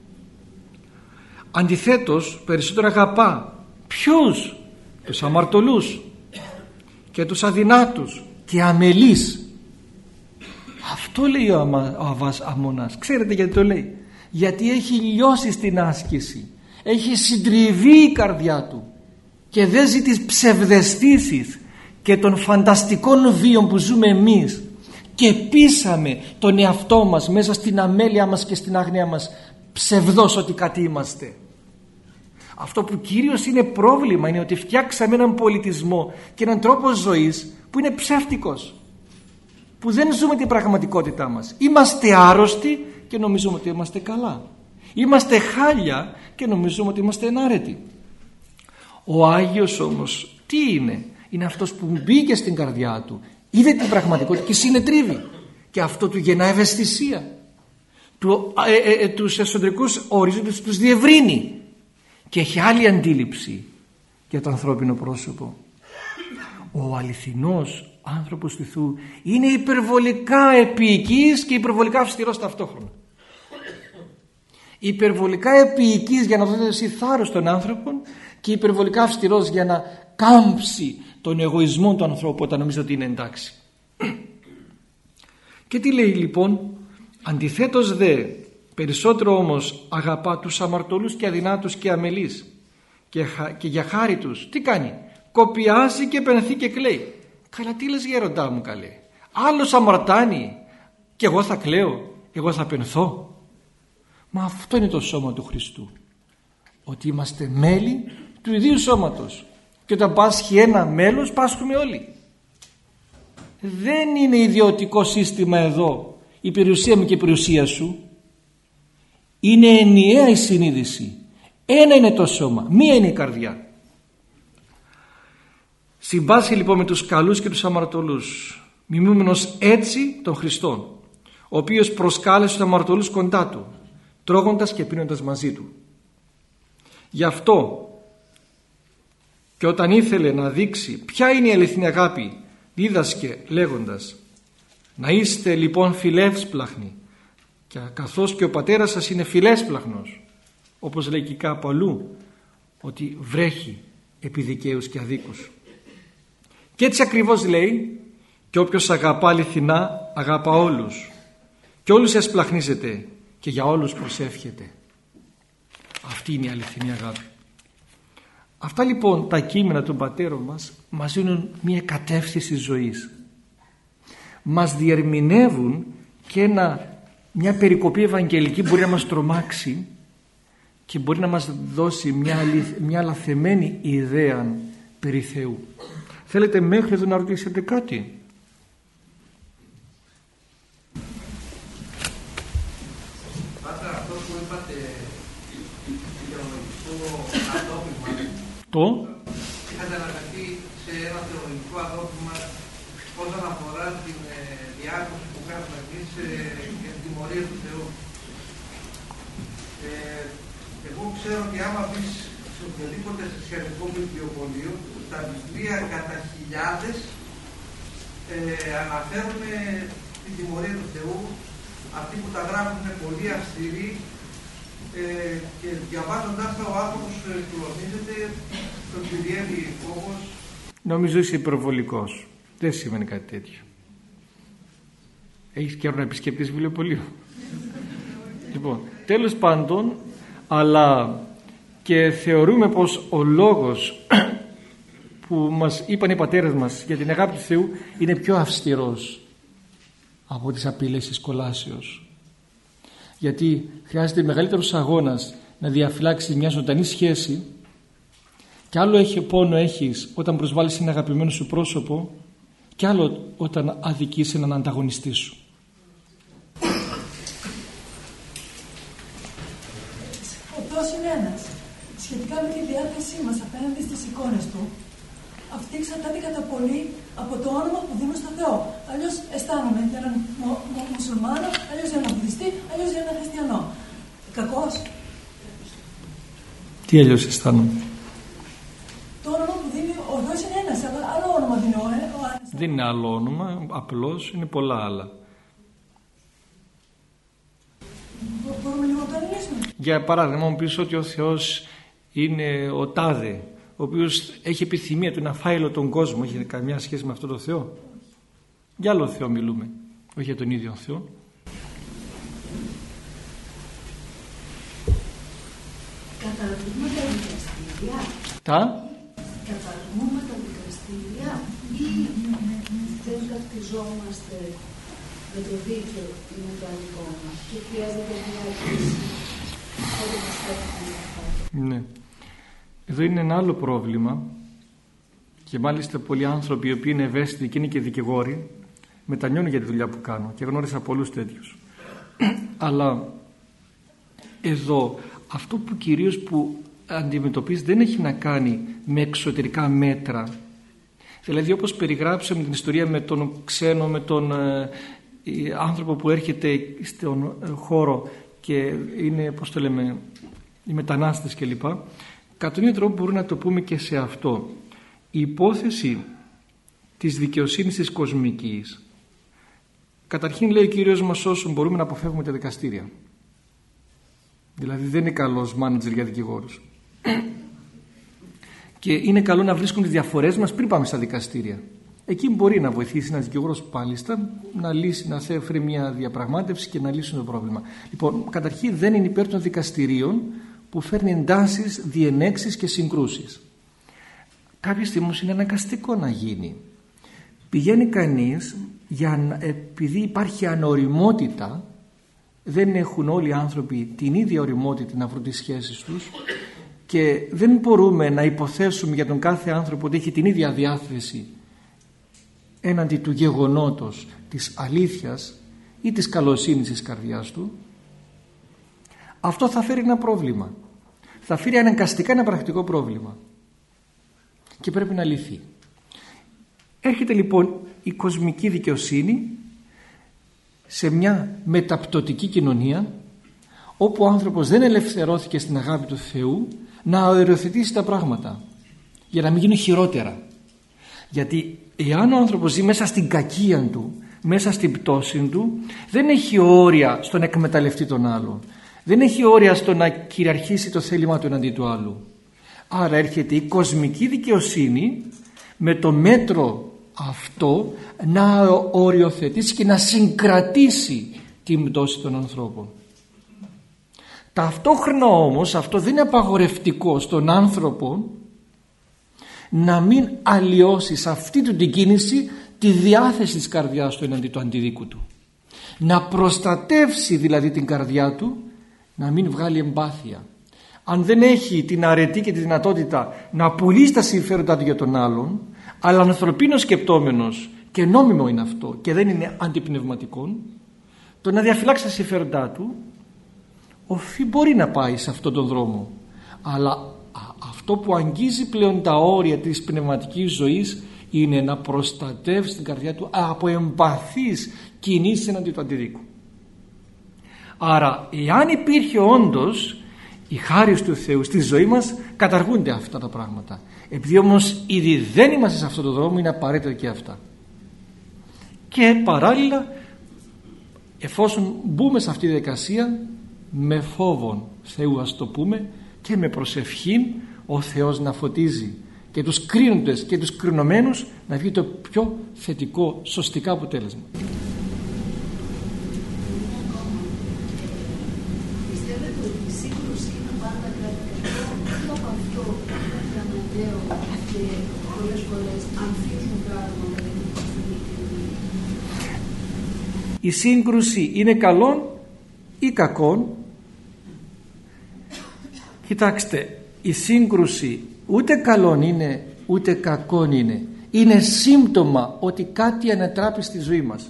Αντιθέτως περισσότερο αγαπά ποιους? Τους αμαρτωλούς και τους αδυνάτους και αμελείς. Αυτό λέει ο Αββάς Αμμονάς. Ξέρετε γιατί το λέει? Γιατί έχει λιώσει στην άσκηση, έχει συντριβεί η καρδιά του και δεν ζει τις ψευδαισθήσεις και των φανταστικών βίων που ζούμε εμείς και πείσαμε τον εαυτό μας μέσα στην αμέλεια μας και στην άγνοια μας ψευδός ότι κάτι είμαστε. Αυτό που κυρίως είναι πρόβλημα είναι ότι φτιάξαμε έναν πολιτισμό και έναν τρόπο ζωής που είναι ψεύτικος, που δεν ζούμε την πραγματικότητά μας. Είμαστε άρρωστοι και νομίζουμε ότι είμαστε καλά. Είμαστε χάλια και νομίζουμε ότι είμαστε ενάρετοι. Ο Άγιος όμως τι είναι? Είναι αυτός που μπήκε στην καρδιά του, είδε την πραγματικότητα και συνετρίβει, και αυτό του γεννά ευαισθησία, τους εσωτερικούς ορίζοντες τους διευρύνει και έχει άλλη αντίληψη για το ανθρώπινο πρόσωπο. Ο αληθινός άνθρωπος του Θεού είναι υπερβολικά επίοικης και υπερβολικά αυστηρός ταυτόχρονα. Υπερβολικά επίοικης για να δώσει θάρρος στον άνθρωπο και υπερβολικά αυστηρός για να κάμψει τον εγωισμό του ανθρώπου όταν νομίζει ότι είναι εντάξει. Και τι λέει λοιπόν? Αντιθέτως δε περισσότερο όμως αγαπά τους αμαρτωλούς και αδυνάτους και αμελείς και για χάρη τους τι κάνει? Κοπιάζει και πενθεί και κλαίει. Καλά, τι λες γέροντά μου καλέ? Άλλος αμαρτάνει και εγώ θα κλαίω, εγώ θα πενθώ? Μα αυτό είναι το σώμα του Χριστού, ότι είμαστε μέλη του ιδίου σώματος και όταν πάσχει ένα μέλος πάσχουμε όλοι. Δεν είναι ιδιωτικό σύστημα εδώ η περιουσία μου και η περιουσία σου. Είναι ενιαία η συνείδηση. Ένα είναι το σώμα, μία είναι η καρδιά. Συμπάσχει λοιπόν με τους καλούς και τους αμαρτωλούς, μιμούμενος έτσι τον Χριστόν, ο οποίος προσκάλεσε τους αμαρτωλούς κοντά του, τρώγοντας και πίνοντας μαζί του. Γι' αυτό και όταν ήθελε να δείξει ποια είναι η αληθινή αγάπη, δίδασκε λέγοντας: να είστε λοιπόν φιλεύσπλαχνοι, και καθώς και ο πατέρας σας είναι φιλέσπλαχνος, όπως λέει και κάπου αλλού, ότι βρέχει επί δικαίους και αδίκους. Και έτσι ακριβώς λέει: και όποιος αγαπά αληθινά αγαπά όλους και όλους εσπλαχνίζεται και για όλους προσεύχεται. Αυτή είναι η αληθινή αγάπη. Αυτά λοιπόν τα κείμενα των πατέρων μας δίνουν μια κατεύθυνση ζωής. Μας διερμηνεύουν και μια περικοπή ευαγγελική μπορεί να μας τρομάξει και μπορεί να μας δώσει μια λαθεμένη ιδέα περί Θεού. Θέλετε μέχρι εδώ να ρωτήσετε κάτι? Πάτα, αυτό που είπατε θεολογικό αδόπιμα, είχατε αναφερθεί σε ένα θεολογικό αδόπιμα όσον αφορά την διάκοση που κάνουμε εμείς και την τιμωρία του Θεού. Εγώ ξέρω ότι άμα πεις σε οποιοδήποτε χριστιανικό βιβλιοπωλείο, τα βιβλία κατά χιλιάδες αναφέρουν την τιμωρία του Θεού. Αυτοί που τα γράφουν είναι πολύ αυστηροί και διαβάζοντάς τα ο άνθρωπος κλονίζεται, τον κυριεύει φόβος. Νομίζω είσαι υπερβολικός. Δεν σημαίνει κάτι τέτοιο. Έχεις καιρό να επισκεπτείς βιβλιοπωλείο? Λοιπόν, τέλος πάντων, αλλά και θεωρούμε πως ο λόγος που μας είπαν οι πατέρες μας για την αγάπη του Θεού είναι πιο αυστηρός από τις απειλές της κολάσεως, γιατί χρειάζεται μεγαλύτερος αγώνας να διαφυλάξεις μια ζωντανή σχέση, και άλλο πόνο έχεις όταν προσβάλλεις ένα αγαπημένο σου πρόσωπο, και άλλο όταν αδικείς έναν ανταγωνιστή σου. Ο Θεός είναι ένας. Σχετικά με τη διάθεσή μας απέναντι στις εικόνες του, αυτή εξαρτάται κατά πολύ από το όνομα που δίνουμε στον Θεό. Αλλιώς αισθάνομαι για έναν μουσουλμάνο, αλλιώς για έναν βουδιστή, αλλιώς για έναν χριστιανό. Κακός. Τι αλλιώς αισθάνομαι? Το όνομα που δίνει ο Θεός είναι ένας, αλλά άλλο όνομα δίνει ο άλλος. Δεν είναι άλλο όνομα, απλώς είναι πολλά άλλα. Μπορούμε λίγο να το αναλύσουμε. Για παράδειγμα, μου πεις ότι ο Θεός είναι ο τάδε, ο οποίος έχει επιθυμία του να φάει όλο τον κόσμο. Έχει καμιά σχέση με αυτόν τον Θεό? Για άλλο Θεό μιλούμε, όχι για τον ίδιο Θεό. Καταργούμε τα δικαστήρια. Καταργούμε τα δικαστήρια ή δεν ταυτιζόμαστε με το δίκαιο ή με το αδικό μας και χρειάζεται διάκριση όταν μας φέρνει. Ναι. Εδώ είναι ένα άλλο πρόβλημα, και μάλιστα πολλοί άνθρωποι οι οποίοι είναι ευαίσθητοι και είναι και δικηγόροι μετανιώνουν για τη δουλειά που κάνω, και γνώρισα πολλούς τέτοιους. Αλλά εδώ αυτό που κυρίως που αντιμετωπίζει δεν έχει να κάνει με εξωτερικά μέτρα. Δηλαδή, όπως περιγράψαμε την ιστορία με τον ξένο, με τον άνθρωπο που έρχεται στον χώρο και είναι, πώς το λέμε, οι μετανάστες κλπ. Κατά τον ίδιο τρόπο μπορούμε να το πούμε και σε αυτό. Η υπόθεση της δικαιοσύνης της κοσμικής, καταρχήν λέει ο Κύριος μας όσων μπορούμε να αποφεύγουμε τα δικαστήρια. Δηλαδή δεν είναι καλός μάνατζερ για δικηγόρους. Και είναι καλό να βρίσκουν τις διαφορές μας πριν πάμε στα δικαστήρια. Εκεί μπορεί να βοηθήσει ένας δικηγόρος πάλιστα να λύσει, να φέρει μια διαπραγμάτευση και να λύσουν το πρόβλημα. Λοιπόν, καταρχήν δεν είναι υπέρ των δικαστηρίων που φέρνει εντάσεις, διενέξεις και συγκρούσεις. Κάποια στιγμή είναι αναγκαστικό να γίνει. Πηγαίνει κανείς επειδή υπάρχει ανοριμότητα, δεν έχουν όλοι οι άνθρωποι την ίδια οριμότητα να βρουν τις σχέσεις τους, και δεν μπορούμε να υποθέσουμε για τον κάθε άνθρωπο ότι έχει την ίδια διάθεση έναντι του γεγονότος της αλήθειας ή της καλοσύνης της καρδιάς του. Αυτό θα φέρει ένα πρόβλημα, θα φέρει αναγκαστικά ένα πρακτικό πρόβλημα και πρέπει να λυθεί. Έρχεται λοιπόν η κοσμική δικαιοσύνη σε μια μεταπτωτική κοινωνία όπου ο άνθρωπος δεν ελευθερώθηκε στην αγάπη του Θεού να οριοθετήσει τα πράγματα για να μην γίνουν χειρότερα. Γιατί εάν ο άνθρωπος ζει μέσα στην κακία του, μέσα στην πτώση του, δεν έχει όρια στο να εκμεταλλευτεί τον άλλον, δεν έχει όρια στο να κυριαρχήσει το θέλημα του εναντί του άλλου. Άρα έρχεται η κοσμική δικαιοσύνη με το μέτρο αυτό να οριοθετήσει και να συγκρατήσει την πτώση των ανθρώπων. Ταυτόχρονα όμως αυτό δεν είναι απαγορευτικό στον άνθρωπο να μην αλλοιώσει σε αυτή του την κίνηση τη διάθεση της καρδιάς του εναντί του αντιδίκου του. Να προστατεύσει δηλαδή την καρδιά του, να μην βγάλει εμπάθεια. Αν δεν έχει την αρετή και τη δυνατότητα να πουλήσει τα συμφέροντά του για τον άλλον, αλλά ανθρωπίνος σκεπτόμενος, και νόμιμο είναι αυτό και δεν είναι αντιπνευματικό, το να διαφυλάξει τα συμφέροντά του, μπορεί να πάει σε αυτόν τον δρόμο. Αλλά αυτό που αγγίζει πλέον τα όρια της πνευματικής ζωής είναι να προστατεύσει την καρδιά του από εμπαθείς κινήσεις εναντί του αντιδίκου. Άρα εάν υπήρχε όντως η χάρις του Θεού στη ζωή μας, καταργούνται αυτά τα πράγματα. Επειδή όμως ήδη δεν είμαστε σε αυτόν τον δρόμο, είναι απαραίτητο και αυτά. Και παράλληλα, εφόσον μπούμε σε αυτή τη διαδικασία, με φόβον Θεού ας το πούμε και με προσευχή, ο Θεός να φωτίζει και τους κρίνοντες και τους κρινομένους, να βγει το πιο θετικό, σωστικά αποτέλεσμα. Πιστεύετε ότι η σύγκρουση είναι πάντα κάτι κακό η σύγκρουση είναι καλόν ή κακόν? Κοιτάξτε, η σύγκρουση ούτε καλόν είναι ούτε κακόν είναι. Είναι σύμπτωμα ότι κάτι ανατράπει στη ζωή μας.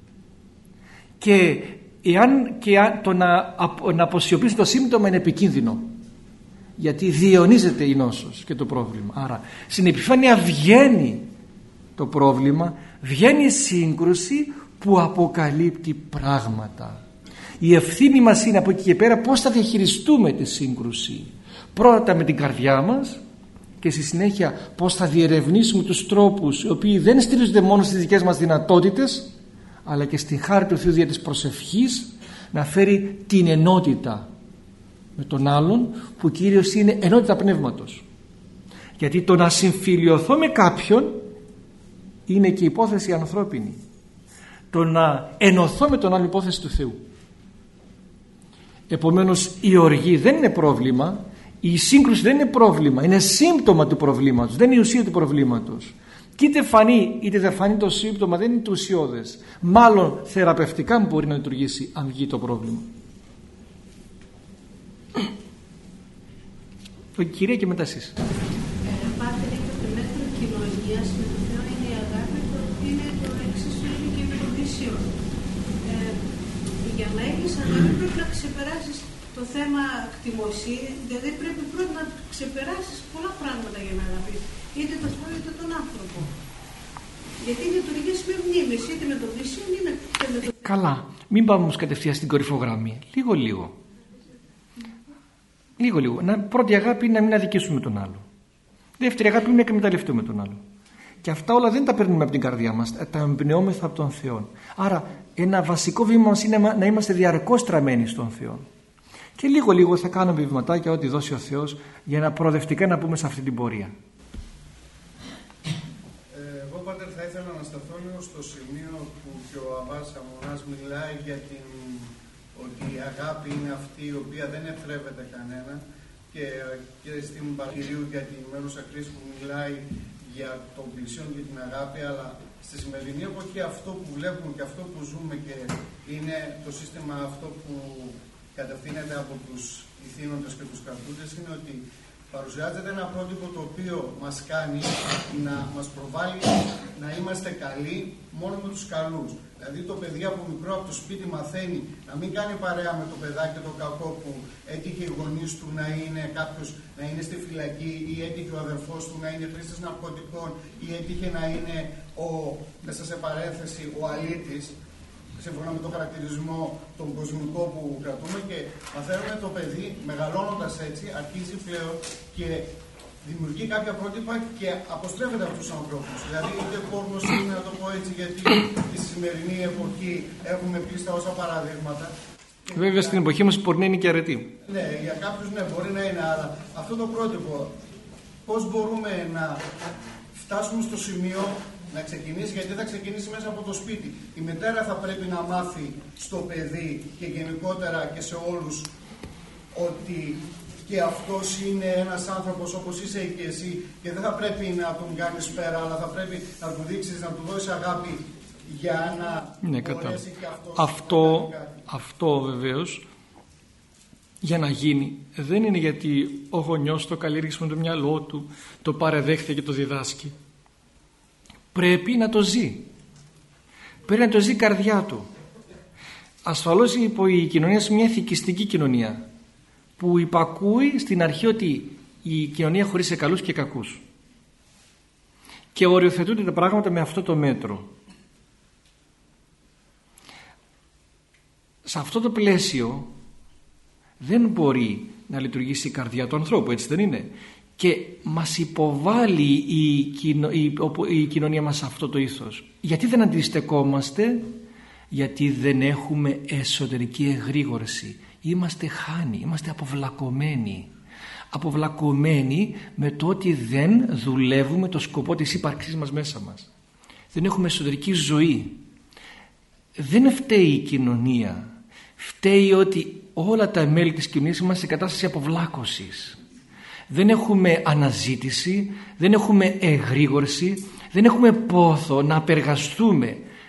Και το να αποσιωπήσει το σύμπτωμα είναι επικίνδυνο, γιατί διαιωνίζεται η νόσος και το πρόβλημα. Άρα στην επιφάνεια βγαίνει το πρόβλημα, βγαίνει η σύγκρουση που αποκαλύπτει πράγματα. Η ευθύνη μας είναι από εκεί και πέρα πώς θα διαχειριστούμε τη σύγκρουση. Πρώτα με την καρδιά μας και στη συνέχεια πώς θα διερευνήσουμε τους τρόπους οι οποίοι δεν στηρίζονται μόνο στις δικές μας δυνατότητες, αλλά και στη χάρη του Θεού δια της προσευχής, να φέρει την ενότητα με τον άλλον, που κυρίως είναι ενότητα πνεύματος. Γιατί το να συμφιλιωθώ με κάποιον είναι και υπόθεση ανθρώπινη. Το να ενωθώ με τον άλλο υπόθεση του Θεού. Επομένως η οργή δεν είναι πρόβλημα, η σύγκρουση δεν είναι πρόβλημα, είναι σύμπτωμα του προβλήματος, δεν είναι η ουσία του προβλήματος. Και είτε φανεί είτε δεν φανεί το σύμπτωμα, δεν είναι το ουσιώδες. Μάλλον θεραπευτικά μπορεί να λειτουργήσει αν βγει το πρόβλημα. Κυρία, και μετά εσείς. Πάτερ, είπατε μέτρο κοινωνίας με το Θεό είναι η αγάπη, το είναι το εξίσου είναι και με το πλησίο. Για να έχεις αγάπη πρέπει να ξεπεράσεις το θέμα κτημοσύνη, δηλαδή πρέπει πρώτα να ξεπεράσεις πολλά πράγματα για να αγαπήσεις, είτε το Θεό είτε τον άνθρωπο. Γιατί λειτουργείς με μνήμες, είτε με το πλησίο είτε με το... Καλά, μην πάμε όμως κατευθείαν στην κορυφογραμμή. Λίγο. Πρώτη αγάπη είναι να μην αδικήσουμε τον άλλο. Δεύτερη αγάπη είναι να εκμεταλλευτούμε τον άλλο. Και αυτά όλα δεν τα παίρνουμε από την καρδιά μας, τα εμπνεόμεθα από τον Θεό. Άρα ένα βασικό βήμα μας είναι να είμαστε διαρκώς τραμμένοι στον Θεό. Και λίγο θα κάνουμε βηματάκια ό,τι δώσει ο Θεός για να προοδευτικά να πούμε σε αυτή την πορεία. Εγώ, Πάτερ, θα ήθελα να σταθώ λίγο στο σημείο που και ο Αββάς Αμονάς μιλάει για ότι η αγάπη είναι αυτή η οποία δεν εθρεύεται κανένα, και στην Παγγελίου για την Μέρουσα Κρίση που μιλάει για τον πλησίον και την αγάπη, αλλά στη σημερινή εποχή αυτό που βλέπουμε και αυτό που ζούμε και είναι το σύστημα αυτό που κατευθύνεται από τους ηθήνοντες και τους καρτούντες, είναι ότι παρουσιάζεται ένα πρότυπο το οποίο μας κάνει να μας προβάλλει να είμαστε καλοί μόνο με τους καλούς. Δηλαδή το παιδί από μικρό από το σπίτι μαθαίνει να μην κάνει παρέα με το παιδάκι το κακό που έτυχε οι γονείς του να είναι κάποιος να είναι στη φυλακή, ή έτυχε ο αδερφός του να είναι χρήστης ναρκωτικών, ή έτυχε να είναι μέσα σε παρένθεση ο αλήτης, σύμφωνα με τον χαρακτηρισμό τον κοσμικό που κρατούμε, και μαθαίνουμε το παιδί μεγαλώνοντας έτσι, αρχίζει πλέον και δημιουργεί κάποια πρότυπα και αποστρέφεται από τους ανθρώπους. Δηλαδή είτε πόρνος είναι, να το πω έτσι, γιατί στη σημερινή εποχή έχουμε πίστα όσα παραδείγματα. Βέβαια στην εποχή μας η πορνεία είναι και αρετή. Ναι, για κάποιους ναι, μπορεί να είναι, αλλά αυτό το πρότυπο πώς μπορούμε να φτάσουμε στο σημείο να ξεκινήσει, γιατί θα ξεκινήσει μέσα από το σπίτι. Η μητέρα θα πρέπει να μάθει στο παιδί και γενικότερα και σε όλους ότι και αυτός είναι ένας άνθρωπος όπως είσαι και εσύ, και δεν θα πρέπει να τον κάνεις πέρα, αλλά θα πρέπει να του δείξεις, να του δώσεις αγάπη για να μπορέσει και αυτός αυτό βεβαίως για να γίνει δεν είναι γιατί ο γονιός το καλλιέργησε με το μυαλό του, το παρεδέχεται και το διδάσκει. Πρέπει να το ζει. Πρέπει να το ζει η καρδιά του. Ασφαλώς η κοινωνία είναι μια ηθικιστική κοινωνία που υπακούει στην αρχή ότι η κοινωνία χωρίζει σε καλούς και κακούς. Και οριοθετούνται τα πράγματα με αυτό το μέτρο. Σε αυτό το πλαίσιο δεν μπορεί να λειτουργήσει η καρδιά του ανθρώπου, έτσι δεν είναι? Και μας υποβάλλει η κοινωνία μας αυτό το ήθος. Γιατί δεν αντιστεκόμαστε? Γιατί δεν έχουμε εσωτερική εγρήγορση. Είμαστε χάνοι, είμαστε αποβλακωμένοι. Αποβλακωμένοι με το ότι δεν δουλεύουμε το σκοπό της ύπαρξής μας μέσα μας. Δεν έχουμε εσωτερική ζωή. Δεν φταίει η κοινωνία. Φταίει ότι όλα τα μέλη της κοινωνίας είμαστε σε κατάσταση αποβλάκωσης. Δεν έχουμε αναζήτηση, δεν έχουμε εγρήγορση, δεν έχουμε πόθο να απεργαστούμε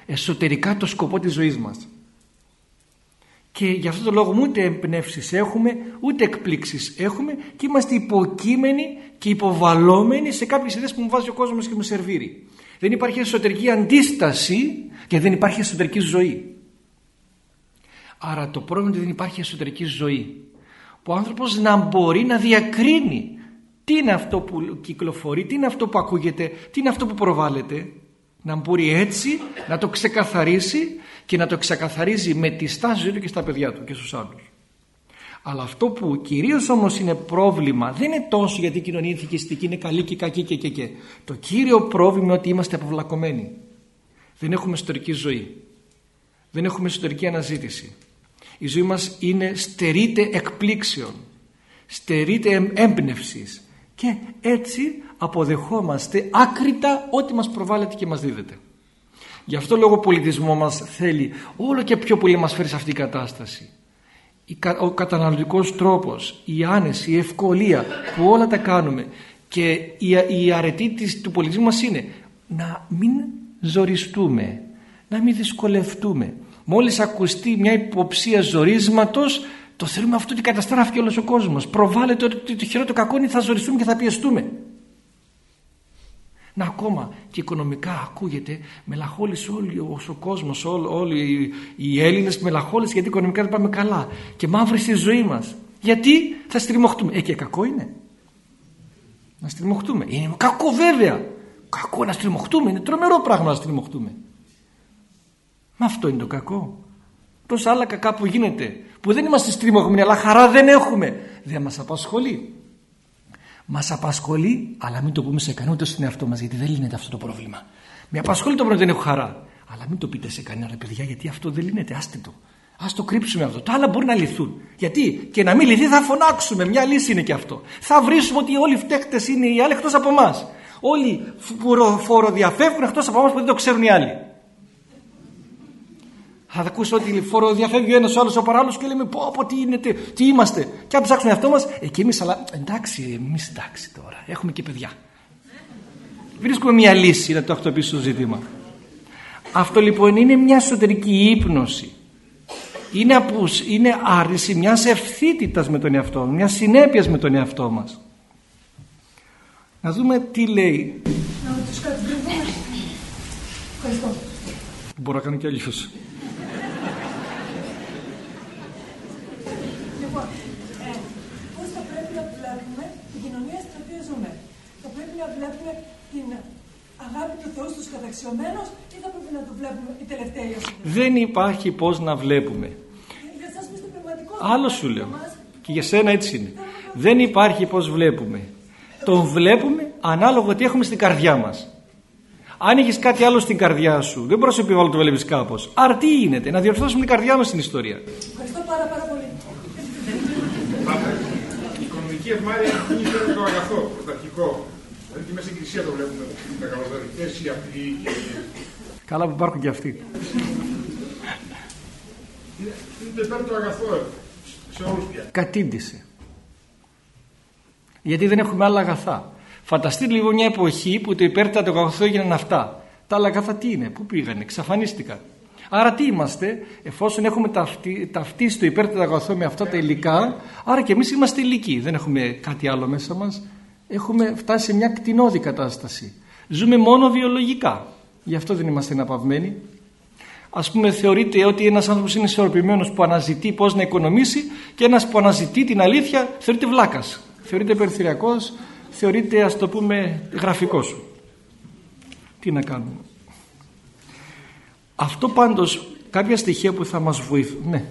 εσωτερικά το σκοπό της ζωής μας. Και γι' αυτό το λόγο ούτε εμπνεύσεις έχουμε, ούτε εκπλήξεις έχουμε και είμαστε υποκείμενοι και υποβαλλόμενοι σε κάποιες ιδέες που μου βάζει ο κόσμος και μου σερβίρει. Δεν υπάρχει εσωτερική αντίσταση και δεν υπάρχει εσωτερική ζωή. Άρα το πρόβλημα είναι ότι δεν υπάρχει εσωτερική ζωή. Που ο άνθρωπος να μπορεί να διακρίνει τι είναι αυτό που κυκλοφορεί, τι είναι αυτό που ακούγεται, τι είναι αυτό που προβάλλεται. Να μπορεί έτσι να το ξεκαθαρίσει και να το ξεκαθαρίζει με τη στάση ζωή του και στα παιδιά του και στους άλλους. Αλλά αυτό που κυρίως όμως είναι πρόβλημα δεν είναι τόσο γιατί η κοινωνία ηθικιστική είναι καλή και κακή και. Το κύριο πρόβλημα είναι ότι είμαστε αποβλακωμένοι. Δεν έχουμε εσωτερική ζωή. Δεν έχουμε εσωτερική αναζήτηση. Η ζωή μας στερείται εκπλήξεων, στερείται έμπνευσης και έτσι αποδεχόμαστε άκρητα ό,τι μας προβάλλεται και μας δίδεται. Γι' αυτό λόγο ο πολιτισμός μας θέλει όλο και πιο πολύ μας φέρει σε αυτή η κατάσταση. Ο καταναλωτικός τρόπος, η άνεση, η ευκολία που όλα τα κάνουμε και η αρετή του πολιτισμού μας είναι να μην ζοριστούμε, να μην δυσκολευτούμε. Μόλις ακουστεί μια υποψία ζορίσματος, το θέλουμε αυτό ότι καταστράφηκε όλος ο κόσμος. Προβάλλεται ότι το χειρότερο κακό είναι θα ζοριστούμε και θα πιεστούμε. Να ακόμα και οικονομικά ακούγεται μελαγχόλησε όλος ο κόσμος, όλοι οι Έλληνες μελαγχόλησε γιατί οικονομικά δεν πάμε καλά και μαύρη στη ζωή μας. Γιατί θα στριμωχτούμε. Και κακό είναι να στριμωχτούμε. Είναι κακό βέβαια. Κακό να στριμωχτούμε. Είναι τρομερό πράγμα να στριμωχτούμε. Μα αυτό είναι το κακό. Τόσα άλλα κακά που γίνεται που δεν είμαστε στριμωγμένοι αλλά χαρά δεν έχουμε. Δεν μας απασχολεί. Μας απασχολεί, αλλά μην το πούμε σε κανένα ούτε στον εαυτό μας, γιατί δεν λύνεται αυτό το πρόβλημα. Με απασχολεί το πρόβλημα, δεν έχω χαρά. Αλλά μην το πείτε σε κανένα, ρε παιδιά, γιατί αυτό δεν λύνεται. Άστε το. Ας το κρύψουμε αυτό. Τα άλλα μπορεί να λυθούν. Γιατί και να μην λυθεί θα φωνάξουμε. Μια λύση είναι και αυτό. Θα βρίσουμε ότι όλοι οι φταίχτες είναι οι άλλοι εκτός από εμάς. Όλοι φοροδιαφεύγουν εκτός από εμάς που δεν το ξέρουν οι άλλοι. Θα ακούσω ότι φοροδιαφεύγει ο ένας ο άλλος ο παράλληλος και λέμε πω τι είμαστε. Και αν ψάξουμε αυτό μας, και εμείς, αλλά εντάξει τώρα, έχουμε και παιδιά. Βρίσκουμε μια λύση να το ακτοποιήσει το ζήτημα. Αυτό λοιπόν είναι μια εσωτερική ύπνωση. Είναι άρνηση μιας ευθύτητας με τον εαυτό μας, μιας συνέπειας με τον εαυτό μας. Να δούμε τι λέει. Να τους κατηγορούμε. Ευχαριστώ. Μπορώ να κάνω και αλλιώς. Λοιπόν, πώς θα πρέπει να βλέπουμε την κοινωνία στην οποία ζούμε? Θα πρέπει να βλέπουμε την αγάπη του Θεού στους καταξιωμένους ή θα πρέπει να το βλέπουμε οι τελευταίοι? Δεν υπάρχει πώς να βλέπουμε. Για εσάς που είστε πνευματικός. Άλλο σου λέω. Και για σένα έτσι είναι. Δεν υπάρχει πώς βλέπουμε. Τον βλέπουμε ανάλογα τι έχουμε στην καρδιά μας. Αν έχεις κάτι άλλο στην καρδιά σου, δεν μπορείς να επιβάλλω το βλέπεις κάπως. Άρα τι γίνεται, να διορθώσουμε την καρδιά μας στην ιστορία. Ευχαριστώ πάρα πολύ. Η οικονομική ευμάρεια είναι το αγαθό, το πρωταρχικό. Δηλαδή και μέσα στην Εκκλησία το βλέπουμε. Οι μεγαλοδωρητές, οι απλοί. Καλά που υπάρχουν και αυτοί. Είναι το υπέρ το αγαθό σε όλους πια. Κατήντησε. Γιατί δεν έχουμε άλλα αγαθά. Φανταστείτε λίγο μια εποχή που το υπέρτατο το αγαθό έγιναν αυτά. Τα άλλα αγαθά τι είναι, πού πήγανε, εξαφανίστηκαν. Άρα τι είμαστε, εφόσον έχουμε ταυτίσει το υπέρτατο αγαθό με αυτά τα υλικά, άρα και εμείς είμαστε υλικοί. Δεν έχουμε κάτι άλλο μέσα μας. Έχουμε φτάσει σε μια κτηνώδη κατάσταση. Ζούμε μόνο βιολογικά. Γι' αυτό δεν είμαστε αναπαυμένοι. Ας πούμε, θεωρείται ότι ένας άνθρωπος είναι ισορροπημένος που αναζητεί πώς να οικονομήσει και ένας που αναζητεί την αλήθεια θεωρείται βλάκας. Θεωρείται περιθωριακός, θεωρείται, ας το πούμε, γραφικός. Τι να κάνουμε. Αυτό πάντως, κάποια στοιχεία που θα μας βοηθούν. Ναι.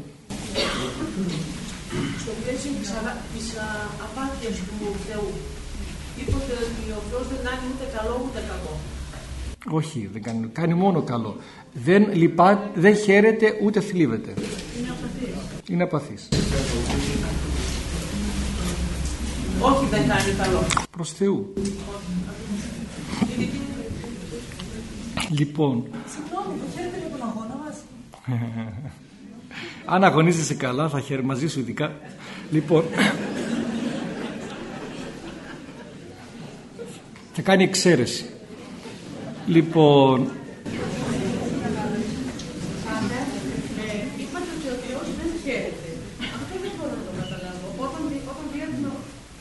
Στο πλαίσιο της απάθειας του Θεού, είπατε ότι ο Θεός δεν κάνει ούτε καλό ούτε κακό. Όχι, δεν κάνει μόνο καλό. Δεν χαίρεται ούτε θλίβεται. Είναι απαθής. Όχι, δεν κάνει καλό. Προς Θεού. Λοιπόν. Συγγνώμη, το χαίρετε για τον αγώνα μας. Αν αγωνίζεσαι καλά θα χαίρει μαζί σου ειδικά. Λοιπόν. Θα κάνει εξαίρεση. Λοιπόν.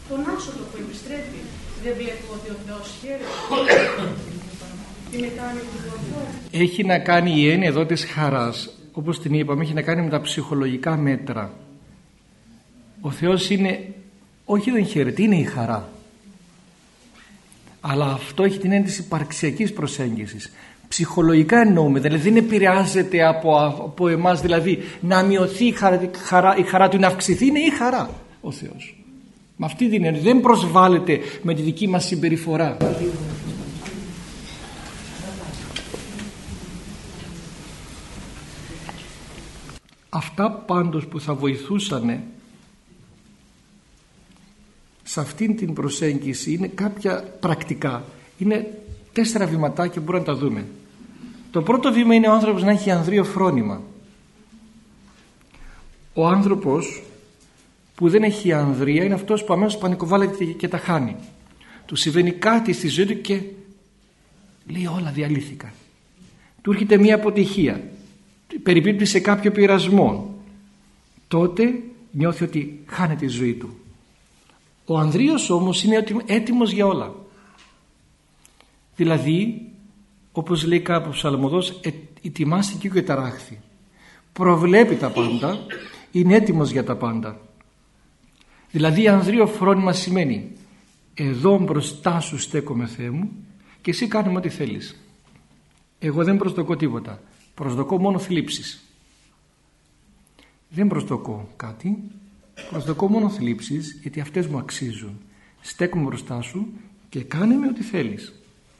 τον άσωτο που επιστρέφει, δεν βλέπω ότι ο Θεός χαίρεται την μετάνοια του ανθρώπου? Έχει να κάνει η έννοια εδώ της χαράς, όπως την είπαμε, έχει να κάνει με τα ψυχολογικά μέτρα. Ο Θεός είναι, όχι δεν χαίρεται, είναι η χαρά. Αλλά αυτό έχει την έννοια της υπαρξιακής προσέγγισης. Ψυχολογικά εννοούμε, δηλαδή δεν επηρεάζεται από εμάς, δηλαδή να μειωθεί η χαρά του, να αυξηθεί, είναι η χαρά ο Θεός. Με αυτή την έννοια δεν προσβάλλεται με τη δική μας συμπεριφορά. Αυτά πάντως που θα βοηθούσανε σε αυτήν την προσέγγιση είναι κάποια πρακτικά. Είναι 4 βηματάκια που μπορούμε να τα δούμε. Το πρώτο βήμα είναι ο άνθρωπος να έχει ανδρείο φρόνημα. Ο άνθρωπος που δεν έχει ανδρεία είναι αυτός που αμέσως πανικοβάλλεται και τα χάνει. Του συμβαίνει κάτι στη ζωή του και λέει όλα διαλύθηκαν. Του έρχεται μια αποτυχία, περιπίπτει σε κάποιο πειρασμό, τότε νιώθει ότι χάνεται η ζωή του. Ο ανδρείος όμως είναι έτοιμος για όλα. Δηλαδή, όπως λέει κάπου ο Ψαλμοδός, ετοιμάστηκε και ταράχθη. Προβλέπει τα πάντα, είναι έτοιμος για τα πάντα. Δηλαδή ανδρείο φρόνημα σημαίνει εδώ μπροστά σου στέκομαι, Θεέ μου, και εσύ κάνε ό,τι θέλεις. Εγώ δεν προσδοκώ τίποτα, προσδοκώ μόνο θλίψεις. Δεν προσδοκώ κάτι, προσδοκώ μόνο θλίψεις, γιατί αυτές μου αξίζουν. Στέκομαι μπροστά σου και κάνε με ό,τι θέλεις.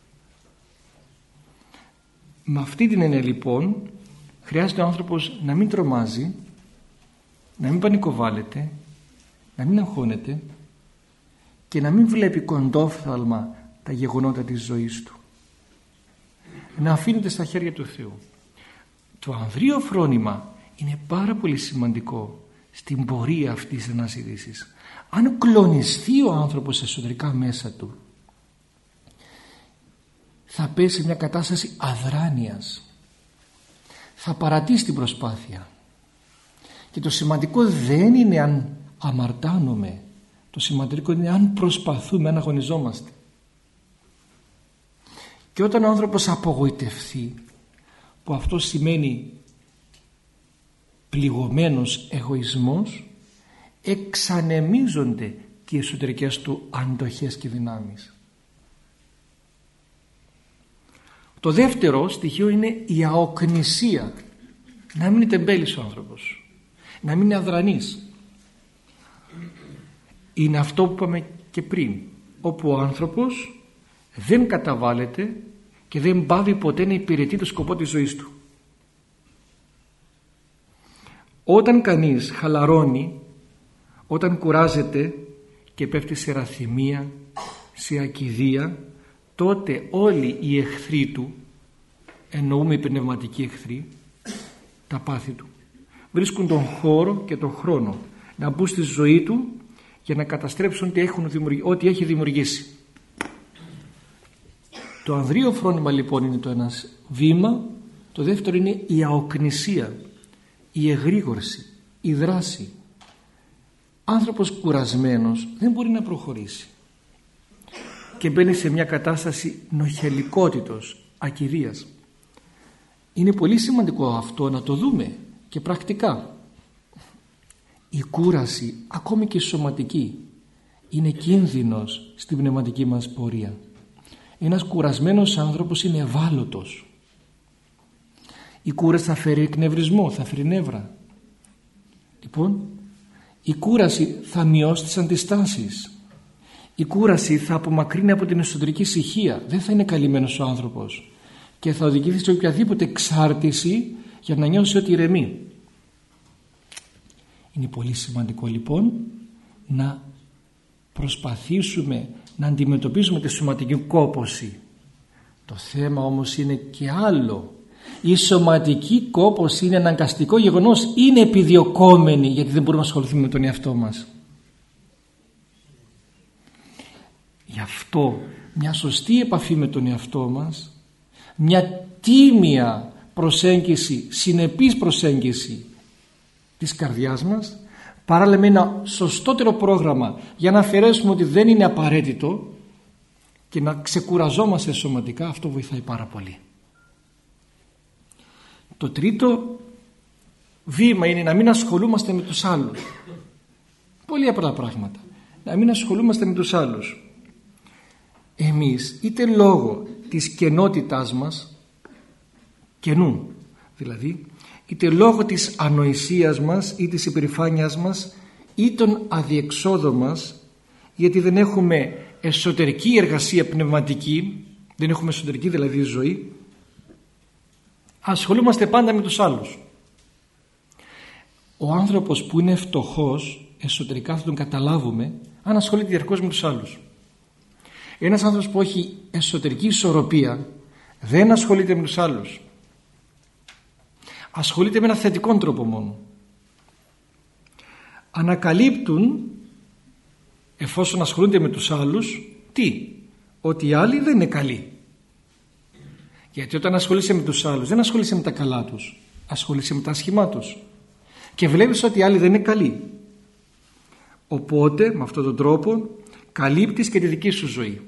Με αυτή την έννοια λοιπόν χρειάζεται ο άνθρωπος να μην τρομάζει, να μην πανικοβάλλεται, να μην αγχώνεται και να μην βλέπει κοντόφθαλμα τα γεγονότα της ζωής του. Να αφήνεται στα χέρια του Θεού. Το ανδρείο φρόνημα είναι πάρα πολύ σημαντικό στην πορεία αυτής της αναζήτησης. Αν κλονιστεί ο άνθρωπος εσωτερικά μέσα του, θα πέσει σε μια κατάσταση αδράνειας, θα παρατήσει την προσπάθεια. Και το σημαντικό δεν είναι αν αμαρτάνουμε, το σημαντικό είναι αν προσπαθούμε, αν αγωνιζόμαστε. Και όταν ο άνθρωπος απογοητευτεί, που αυτό σημαίνει πληγωμένος εγωισμός, εξανεμίζονται και οι εσωτερικές του αντοχές και δυνάμεις. Το δεύτερο στοιχείο είναι η αοκνησία. Να μην είναι τεμπέλης ο άνθρωπος, να μην είναι αδρανής. Είναι αυτό που είπαμε και πριν, όπου ο άνθρωπος δεν καταβάλλεται και δεν πάβει ποτέ να υπηρετεί το σκοπό της ζωής του. Όταν κανείς χαλαρώνει, όταν κουράζεται και πέφτει σε ραθυμία, σε ακηδία, τότε όλοι οι εχθροί του, εννοούμε οι πνευματικοί εχθροί, τα πάθη του, βρίσκουν τον χώρο και τον χρόνο να μπουν στη ζωή του για να καταστρέψουν ό,τι έχει δημιουργήσει. Το ανδρείο φρόνημα λοιπόν είναι το ένα βήμα. Το δεύτερο είναι η αοκνησία, η εγρήγορση, η δράση. Άνθρωπος κουρασμένος δεν μπορεί να προχωρήσει και μπαίνει σε μια κατάσταση νοχελικότητος, ακηδείας. Είναι πολύ σημαντικό αυτό να το δούμε και πρακτικά. Η κούραση, ακόμη και σωματική, είναι κίνδυνος στην πνευματική μας πορεία. Ένας κουρασμένος άνθρωπος είναι ευάλωτος. Η κούραση θα φέρει εκνευρισμό, θα φέρει νεύρα. Λοιπόν, η κούραση θα μειώσει τις αντιστάσεις. Η κούραση θα απομακρύνει από την εσωτερική ησυχία. Δεν θα είναι καλυμμένος ο άνθρωπος και θα οδηγήσει σε οποιαδήποτε εξάρτηση για να νιώσει ότι ηρεμεί. Είναι πολύ σημαντικό λοιπόν να προσπαθήσουμε να αντιμετωπίσουμε τη σωματική κόπωση. Το θέμα όμως είναι και άλλο. Η σωματική κόπωση είναι αναγκαστικό γεγονός, είναι επιδιωκόμενη, γιατί δεν μπορούμε να ασχοληθούμε με τον εαυτό μας. Γι' αυτό μια σωστή επαφή με τον εαυτό μας, μια τίμια προσέγγιση, συνεπής προσέγγιση της καρδιάς μας, παράλληλα με ένα σωστότερο πρόγραμμα για να αφαιρέσουμε ότι δεν είναι απαραίτητο και να ξεκουραζόμαστε σωματικά, αυτό βοηθάει πάρα πολύ. Το τρίτο βήμα είναι να μην ασχολούμαστε με τους άλλους. Πολύ απλά πράγματα. Να μην ασχολούμαστε με τους άλλους. Εμείς είτε λόγω της κενότητάς μας, κενού δηλαδή, είτε λόγω της ανοησίας μας ή της υπερηφάνειας μας ή των αδιεξόδων μας, γιατί δεν έχουμε εσωτερική εργασία πνευματική, δεν έχουμε εσωτερική δηλαδή ζωή, ασχολούμαστε πάντα με τους άλλους. Ο άνθρωπος που είναι φτωχός εσωτερικά θα τον καταλάβουμε αν ασχολείται διαρκώς με τους άλλους. Ένας άνθρωπος που έχει εσωτερική ισορροπία δεν ασχολείται με τους άλλους. Ασχολείται με ένα θετικό τρόπο μόνο. Ανακαλύπτουν, εφόσον ασχολούνται με τους άλλους, τι? Ότι οι άλλοι δεν είναι καλοί. Γιατί όταν ασχολείσαι με τους άλλους δεν ασχολείσαι με τα καλά τους, ασχολείσαι με τα άσχημά τους. Και βλέπεις ότι οι άλλοι δεν είναι καλοί. Οπότε με αυτόν τον τρόπο καλύπτεις και τη δική σου ζωή.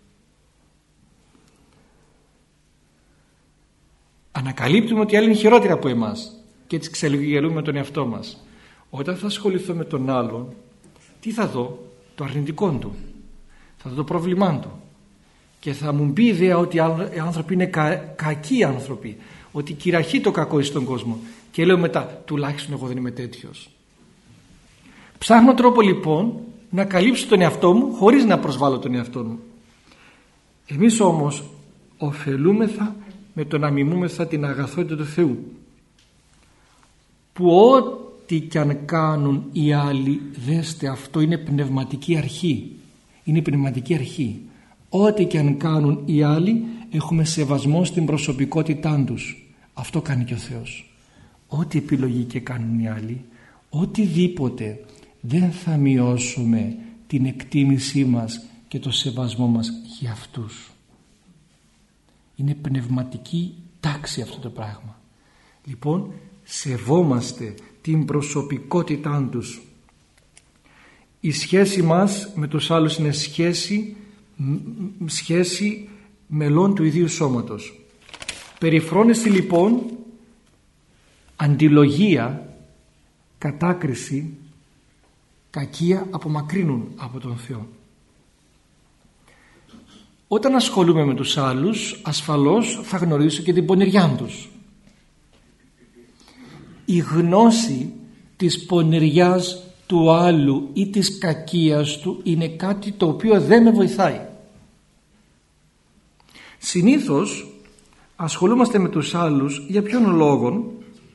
Ανακαλύπτουμε ότι οι άλλοι είναι χειρότεροι από εμάς και έτσι ξεγελούμε τον εαυτό μας. Όταν θα ασχοληθώ με τον άλλον, τι θα δω? Το αρνητικό του, θα δω το πρόβλημά του και θα μου μπει η ιδέα ότι οι άνθρωποι είναι κακοί άνθρωποι, ότι κυριαρχεί το κακό στον κόσμο και λέω μετά τουλάχιστον εγώ δεν είμαι τέτοιος. Ψάχνω τρόπο λοιπόν να καλύψω τον εαυτό μου χωρίς να προσβάλλω τον εαυτό μου. Εμείς όμως ωφελούμεθα με το να μιμούμεθα την αγαθότητα του Θεού, που ό,τι κι αν κάνουν οι άλλοι, δέστε, αυτό είναι πνευματική αρχή, είναι πνευματική αρχή. Ό,τι κι αν κάνουν οι άλλοι έχουμε σεβασμό στην προσωπικότητά τους. Αυτό κάνει και ο Θεός. Ό,τι επιλογή και κάνουν οι άλλοι, οτιδήποτε, δεν θα μειώσουμε την εκτίμησή μας και το σεβασμό μας για αυτούς. Είναι πνευματική τάξη αυτό το πράγμα. Λοιπόν, σεβόμαστε την προσωπικότητά τους. Η σχέση μας με τους άλλους είναι σχέση μελών του ιδίου σώματος. Περιφρόνηση λοιπόν, αντιλογία, κατάκριση, κακία απομακρύνουν από τον Θεό. Όταν ασχολούμαι με τους άλλους, ασφαλώς θα γνωρίσω και την πονηριά τους. Η γνώση της πονηριάς του άλλου ή της κακίας του είναι κάτι το οποίο δεν με βοηθάει. Συνήθως ασχολούμαστε με τους άλλους για ποιον λόγο?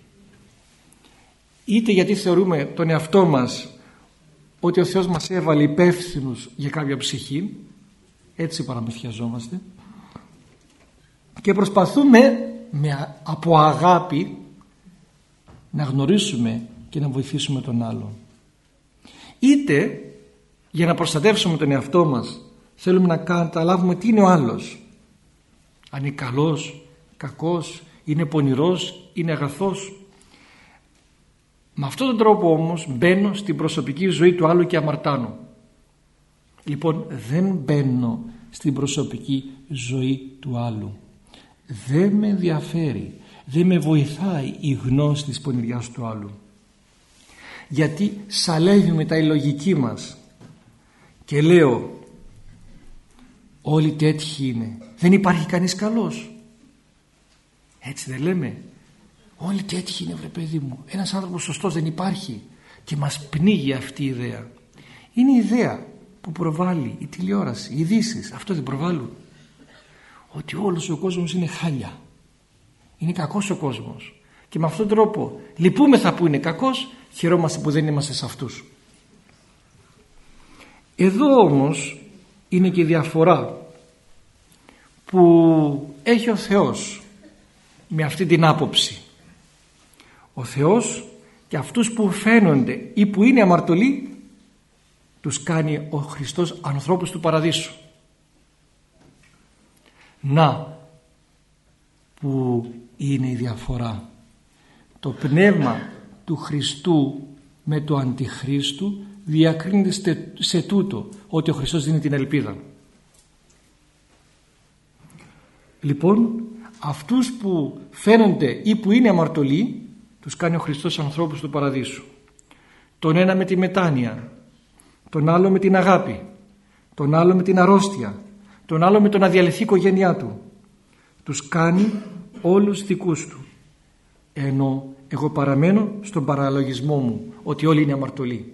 Είτε γιατί θεωρούμε τον εαυτό μας ότι ο Θεός μας έβαλε υπεύθυνους για κάποια ψυχή, έτσι παραμυθιαζόμαστε, και προσπαθούμε από αγάπη να γνωρίσουμε και να βοηθήσουμε τον άλλον. Είτε για να προστατεύσουμε τον εαυτό μας θέλουμε να καταλάβουμε τι είναι ο άλλος, αν είναι καλός, κακός, είναι πονηρός, είναι αγαθός. Με αυτόν τον τρόπο όμως μπαίνω στην προσωπική ζωή του άλλου και αμαρτάνω. Λοιπόν, δεν μπαίνω στην προσωπική ζωή του άλλου. Δεν με ενδιαφέρει, δεν με βοηθάει η γνώση της πονηριάς του άλλου. Γιατί σαλεύει μετά η λογική μας και λέω όλοι τέτοιοι είναι, δεν υπάρχει κανείς καλός. Έτσι δεν λέμε? Όλοι τέτοιοι είναι, βρε παιδί μου, ένας άνθρωπος σωστός δεν υπάρχει. Και μας πνίγει αυτή η ιδέα. Είναι η ιδέα που προβάλλει η τηλεόραση, οι ειδήσεις, αυτό δεν προβάλλουν? Ότι όλος ο κόσμος είναι χάλια, είναι κακός ο κόσμος, και με αυτόν τον τρόπο λυπούμεθα που είναι κακός, χαιρόμαστε που δεν είμαστε σε αυτούς. Εδώ όμως είναι και η διαφορά που έχει ο Θεός με αυτή την άποψη. Ο Θεός και αυτούς που φαίνονται ή που είναι αμαρτωλοί τους κάνει ο Χριστός ανθρώπους του παραδείσου. Να που είναι η διαφορά. Το πνεύμα του Χριστού με το Αντιχρίστου διακρίνεται σε τούτο, ότι ο Χριστός δίνει την ελπίδα. Λοιπόν, αυτούς που φαίνονται ή που είναι αμαρτωλοί, τους κάνει ο Χριστός ανθρώπους του παραδείσου. Τον ένα με τη μετάνοια, τον άλλο με την αγάπη, τον άλλο με την αρρώστια, τον άλλο με τον να διαλυθεί η οικογένειά του. Τους κάνει όλους δικούς του. Ενώ εγώ παραμένω στον παραλογισμό μου ότι όλοι είναι αμαρτωλοί.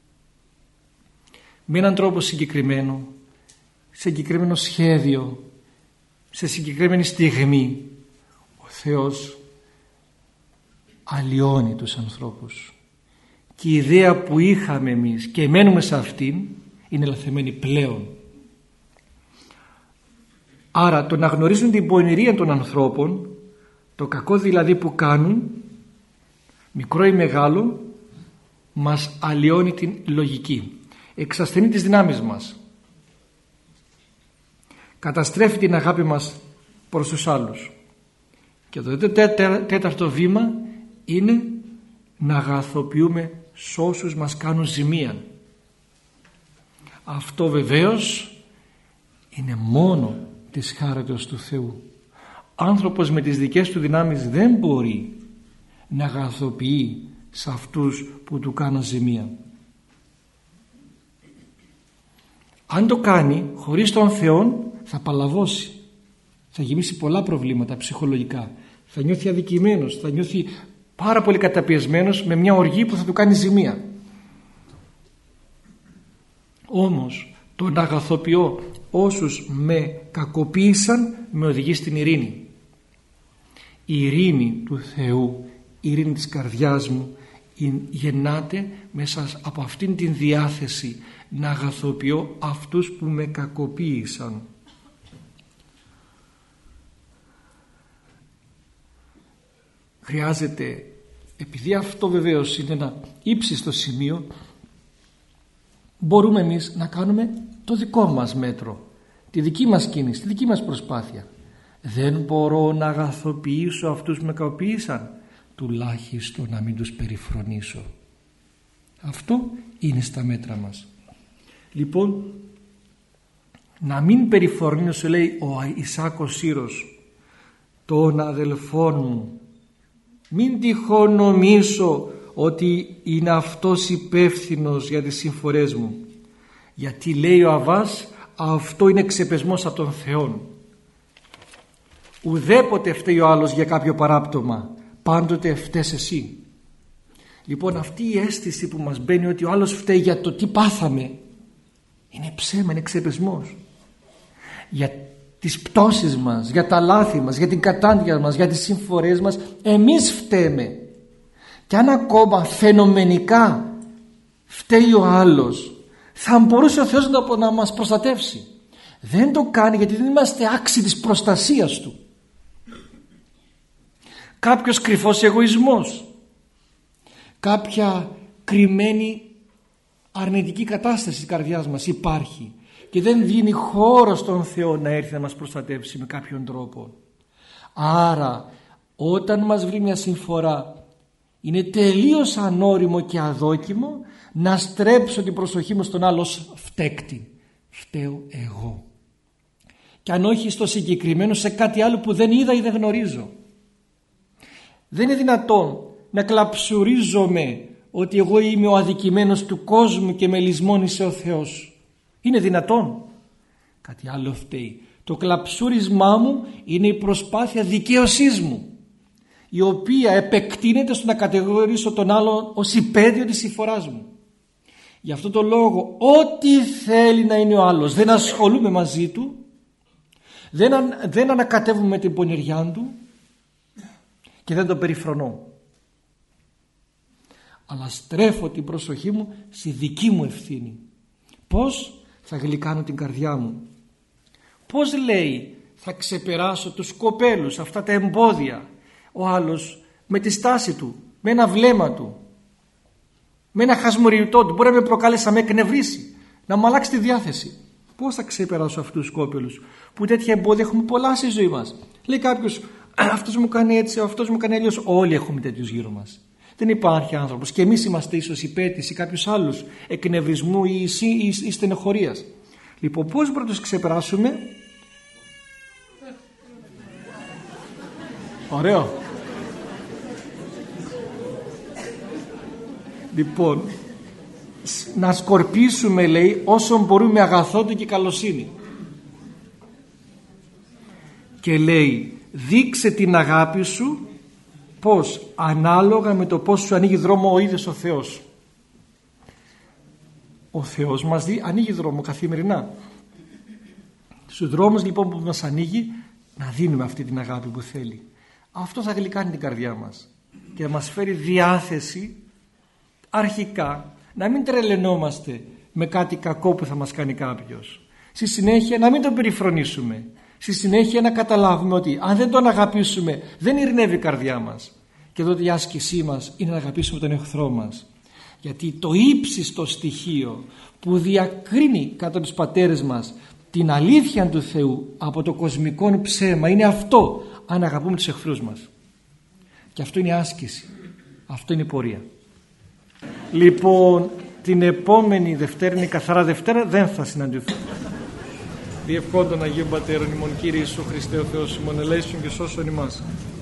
Με έναν τρόπο συγκεκριμένο, σε συγκεκριμένο σχέδιο, σε συγκεκριμένη στιγμή, ο Θεός αλλοιώνει τους ανθρώπους. Και η ιδέα που είχαμε εμείς και μένουμε σε αυτήν είναι λαθεμένη πλέον. Άρα το να γνωρίζουν την πονηρία των ανθρώπων, το κακό δηλαδή που κάνουν, μικρό ή μεγάλο, μας αλλοιώνει την λογική, εξασθενεί τις δυνάμεις μας, καταστρέφει την αγάπη μας προς τους άλλους. Και το τέταρτο βήμα είναι να αγαθοποιούμε σ' όσους μας κάνουν ζημία. Αυτό βεβαίως είναι μόνο της χάριτος του Θεού. Άνθρωπος με τις δικές του δυνάμεις δεν μπορεί να αγαθοποιεί σε αυτούς που του κάνουν ζημία. Αν το κάνει χωρίς τον Θεό θα παλαβώσει, θα γεμίσει πολλά προβλήματα ψυχολογικά, θα νιώθει αδικημένος, θα νιώθει πάρα πολύ καταπιεσμένος με μια οργή που θα του κάνει ζημία. Όμως το να αγαθοποιώ όσους με κακοποίησαν με οδηγεί στην ειρήνη. Η ειρήνη του Θεού, η ειρήνη της καρδιάς μου γεννάται μέσα από αυτήν την διάθεση να αγαθοποιώ αυτούς που με κακοποίησαν. Χρειάζεται, επειδή αυτό βεβαίως είναι ένα ύψιστο σημείο, μπορούμε εμείς να κάνουμε το δικό μας μέτρο, τη δική μας κίνηση, τη δική μας προσπάθεια. Δεν μπορώ να αγαθοποιήσω αυτούς που με κακοποίησαν, τουλάχιστον να μην τους περιφρονήσω. Αυτό είναι στα μέτρα μας. Λοιπόν, να μην περιφρονήσω, λέει ο Ισάκος Σύρος, των αδελφών μου. Μην τυχόν νομίζω ότι είναι αυτός υπεύθυνος για τις συμφορές μου. Γιατί λέει ο Αββάς, αυτό είναι ξεπεσμός από τον Θεό. Ουδέποτε φταίει ο άλλος για κάποιο παράπτωμα, πάντοτε φταίς εσύ. Λοιπόν, αυτή η αίσθηση που μας μπαίνει ότι ο άλλος φταίει για το τι πάθαμε είναι ψέμα, είναι ξεπεσμός. Για τις πτώσεις μας, για τα λάθη μας, για την κατάντια μας, για τις συμφορές μας, εμείς φταίμε. Και αν ακόμα φαινομενικά φταίει ο άλλος, θα μπορούσε ο Θεός να μας προστατεύσει. Δεν το κάνει γιατί δεν είμαστε άξιοι της προστασίας Του. Κάποιος κρυφός εγωισμός, κάποια κρυμμένη αρνητική κατάσταση της καρδιάς μας υπάρχει και δεν δίνει χώρο στον Θεό να έρθει να μας προστατεύσει με κάποιον τρόπο. Άρα όταν μας βρει μια συμφορά είναι τελείως ανώριμο και αδόκιμο να στρέψω την προσοχή μου στον άλλο ως φταίκτη. Φταίω εγώ. Και αν όχι στο συγκεκριμένο, σε κάτι άλλο που δεν είδα ή δεν γνωρίζω. Δεν είναι δυνατόν να κλαψουρίζομαι ότι εγώ είμαι ο αδικημένος του κόσμου και με λησμόνισε ο Θεός. Είναι δυνατόν? Κάτι άλλο φταίει. Το κλαψούρισμά μου είναι η προσπάθεια δικαίωσής μου, η οποία επεκτείνεται στο να κατηγορήσω τον άλλον ως υπαίτιο της συμφοράς μου. Γι' αυτό το λόγο ό,τι θέλει να είναι ο άλλος δεν ασχολούμαι μαζί του, δεν ανακατεύουμε την πονηριά του και δεν τον περιφρονώ, αλλά στρέφω την προσοχή μου στη δική μου ευθύνη. Πώς θα γλυκάνω την καρδιά μου, πώς λέει θα ξεπεράσω τους κοπέλους, αυτά τα εμπόδια. Ο άλλος με τη στάση του, με ένα βλέμμα του, με ένα χασμουριωτό του μπορεί να με προκάλεσει, να με εκνευρίσει, να μου αλλάξει τη διάθεση. Πώς θα ξεπεράσω αυτούς τους κόπελους που τέτοια εμπόδια έχουμε πολλά στη ζωή μας? Λέει κάποιος, αυτός μου κάνει έτσι, αυτός μου κάνει αλλιώς. Όλοι έχουμε τέτοιους γύρω μας. Δεν υπάρχει άνθρωπος. Και εμείς είμαστε ίσως υπέτης ή κάποιους άλλους εκνευρισμού ή στενοχωρίας. Λοιπόν, πώς μπορούμε να τους ξεπεράσουμε? Ωραίο. Λοιπόν, να σκορπίσουμε, λέει, όσο μπορούμε αγαθότητα και καλοσύνη. Και λέει, δείξε την αγάπη σου πώς? Ανάλογα με το πώς σου ανοίγει δρόμο ο ίδιος ο Θεός. Ο Θεός μας ανοίγει δρόμο καθημερινά. Στους δρόμους λοιπόν που μας ανοίγει, να δίνουμε αυτή την αγάπη που θέλει. Αυτό θα γλυκάνει την καρδιά μας και θα μας φέρει διάθεση αρχικά να μην τρελαινόμαστε με κάτι κακό που θα μας κάνει κάποιος. Στη συνέχεια να μην τον περιφρονήσουμε. Στη συνέχεια να καταλάβουμε ότι αν δεν τον αγαπήσουμε δεν ειρηνεύει η καρδιά μας. Και τότε η άσκησή μας είναι να αγαπήσουμε τον εχθρό μας. Γιατί το ύψιστο στοιχείο που διακρίνει κατά τους πατέρες μας την αλήθεια του Θεού από το κοσμικό ψέμα είναι αυτό, αν αγαπούμε τους εχθρούς μας. Και αυτό είναι η άσκηση. Αυτό είναι η πορεία. Λοιπόν, την επόμενη Δευτέρα, είναι καθαρά Δευτέρα, δεν θα συναντηθούμε. Διευκόντων Αγίων Πατέρων ημών, Κύριε Ιησού Χριστέ ο Θεός ημών, ελέησον και σώσον ημάς.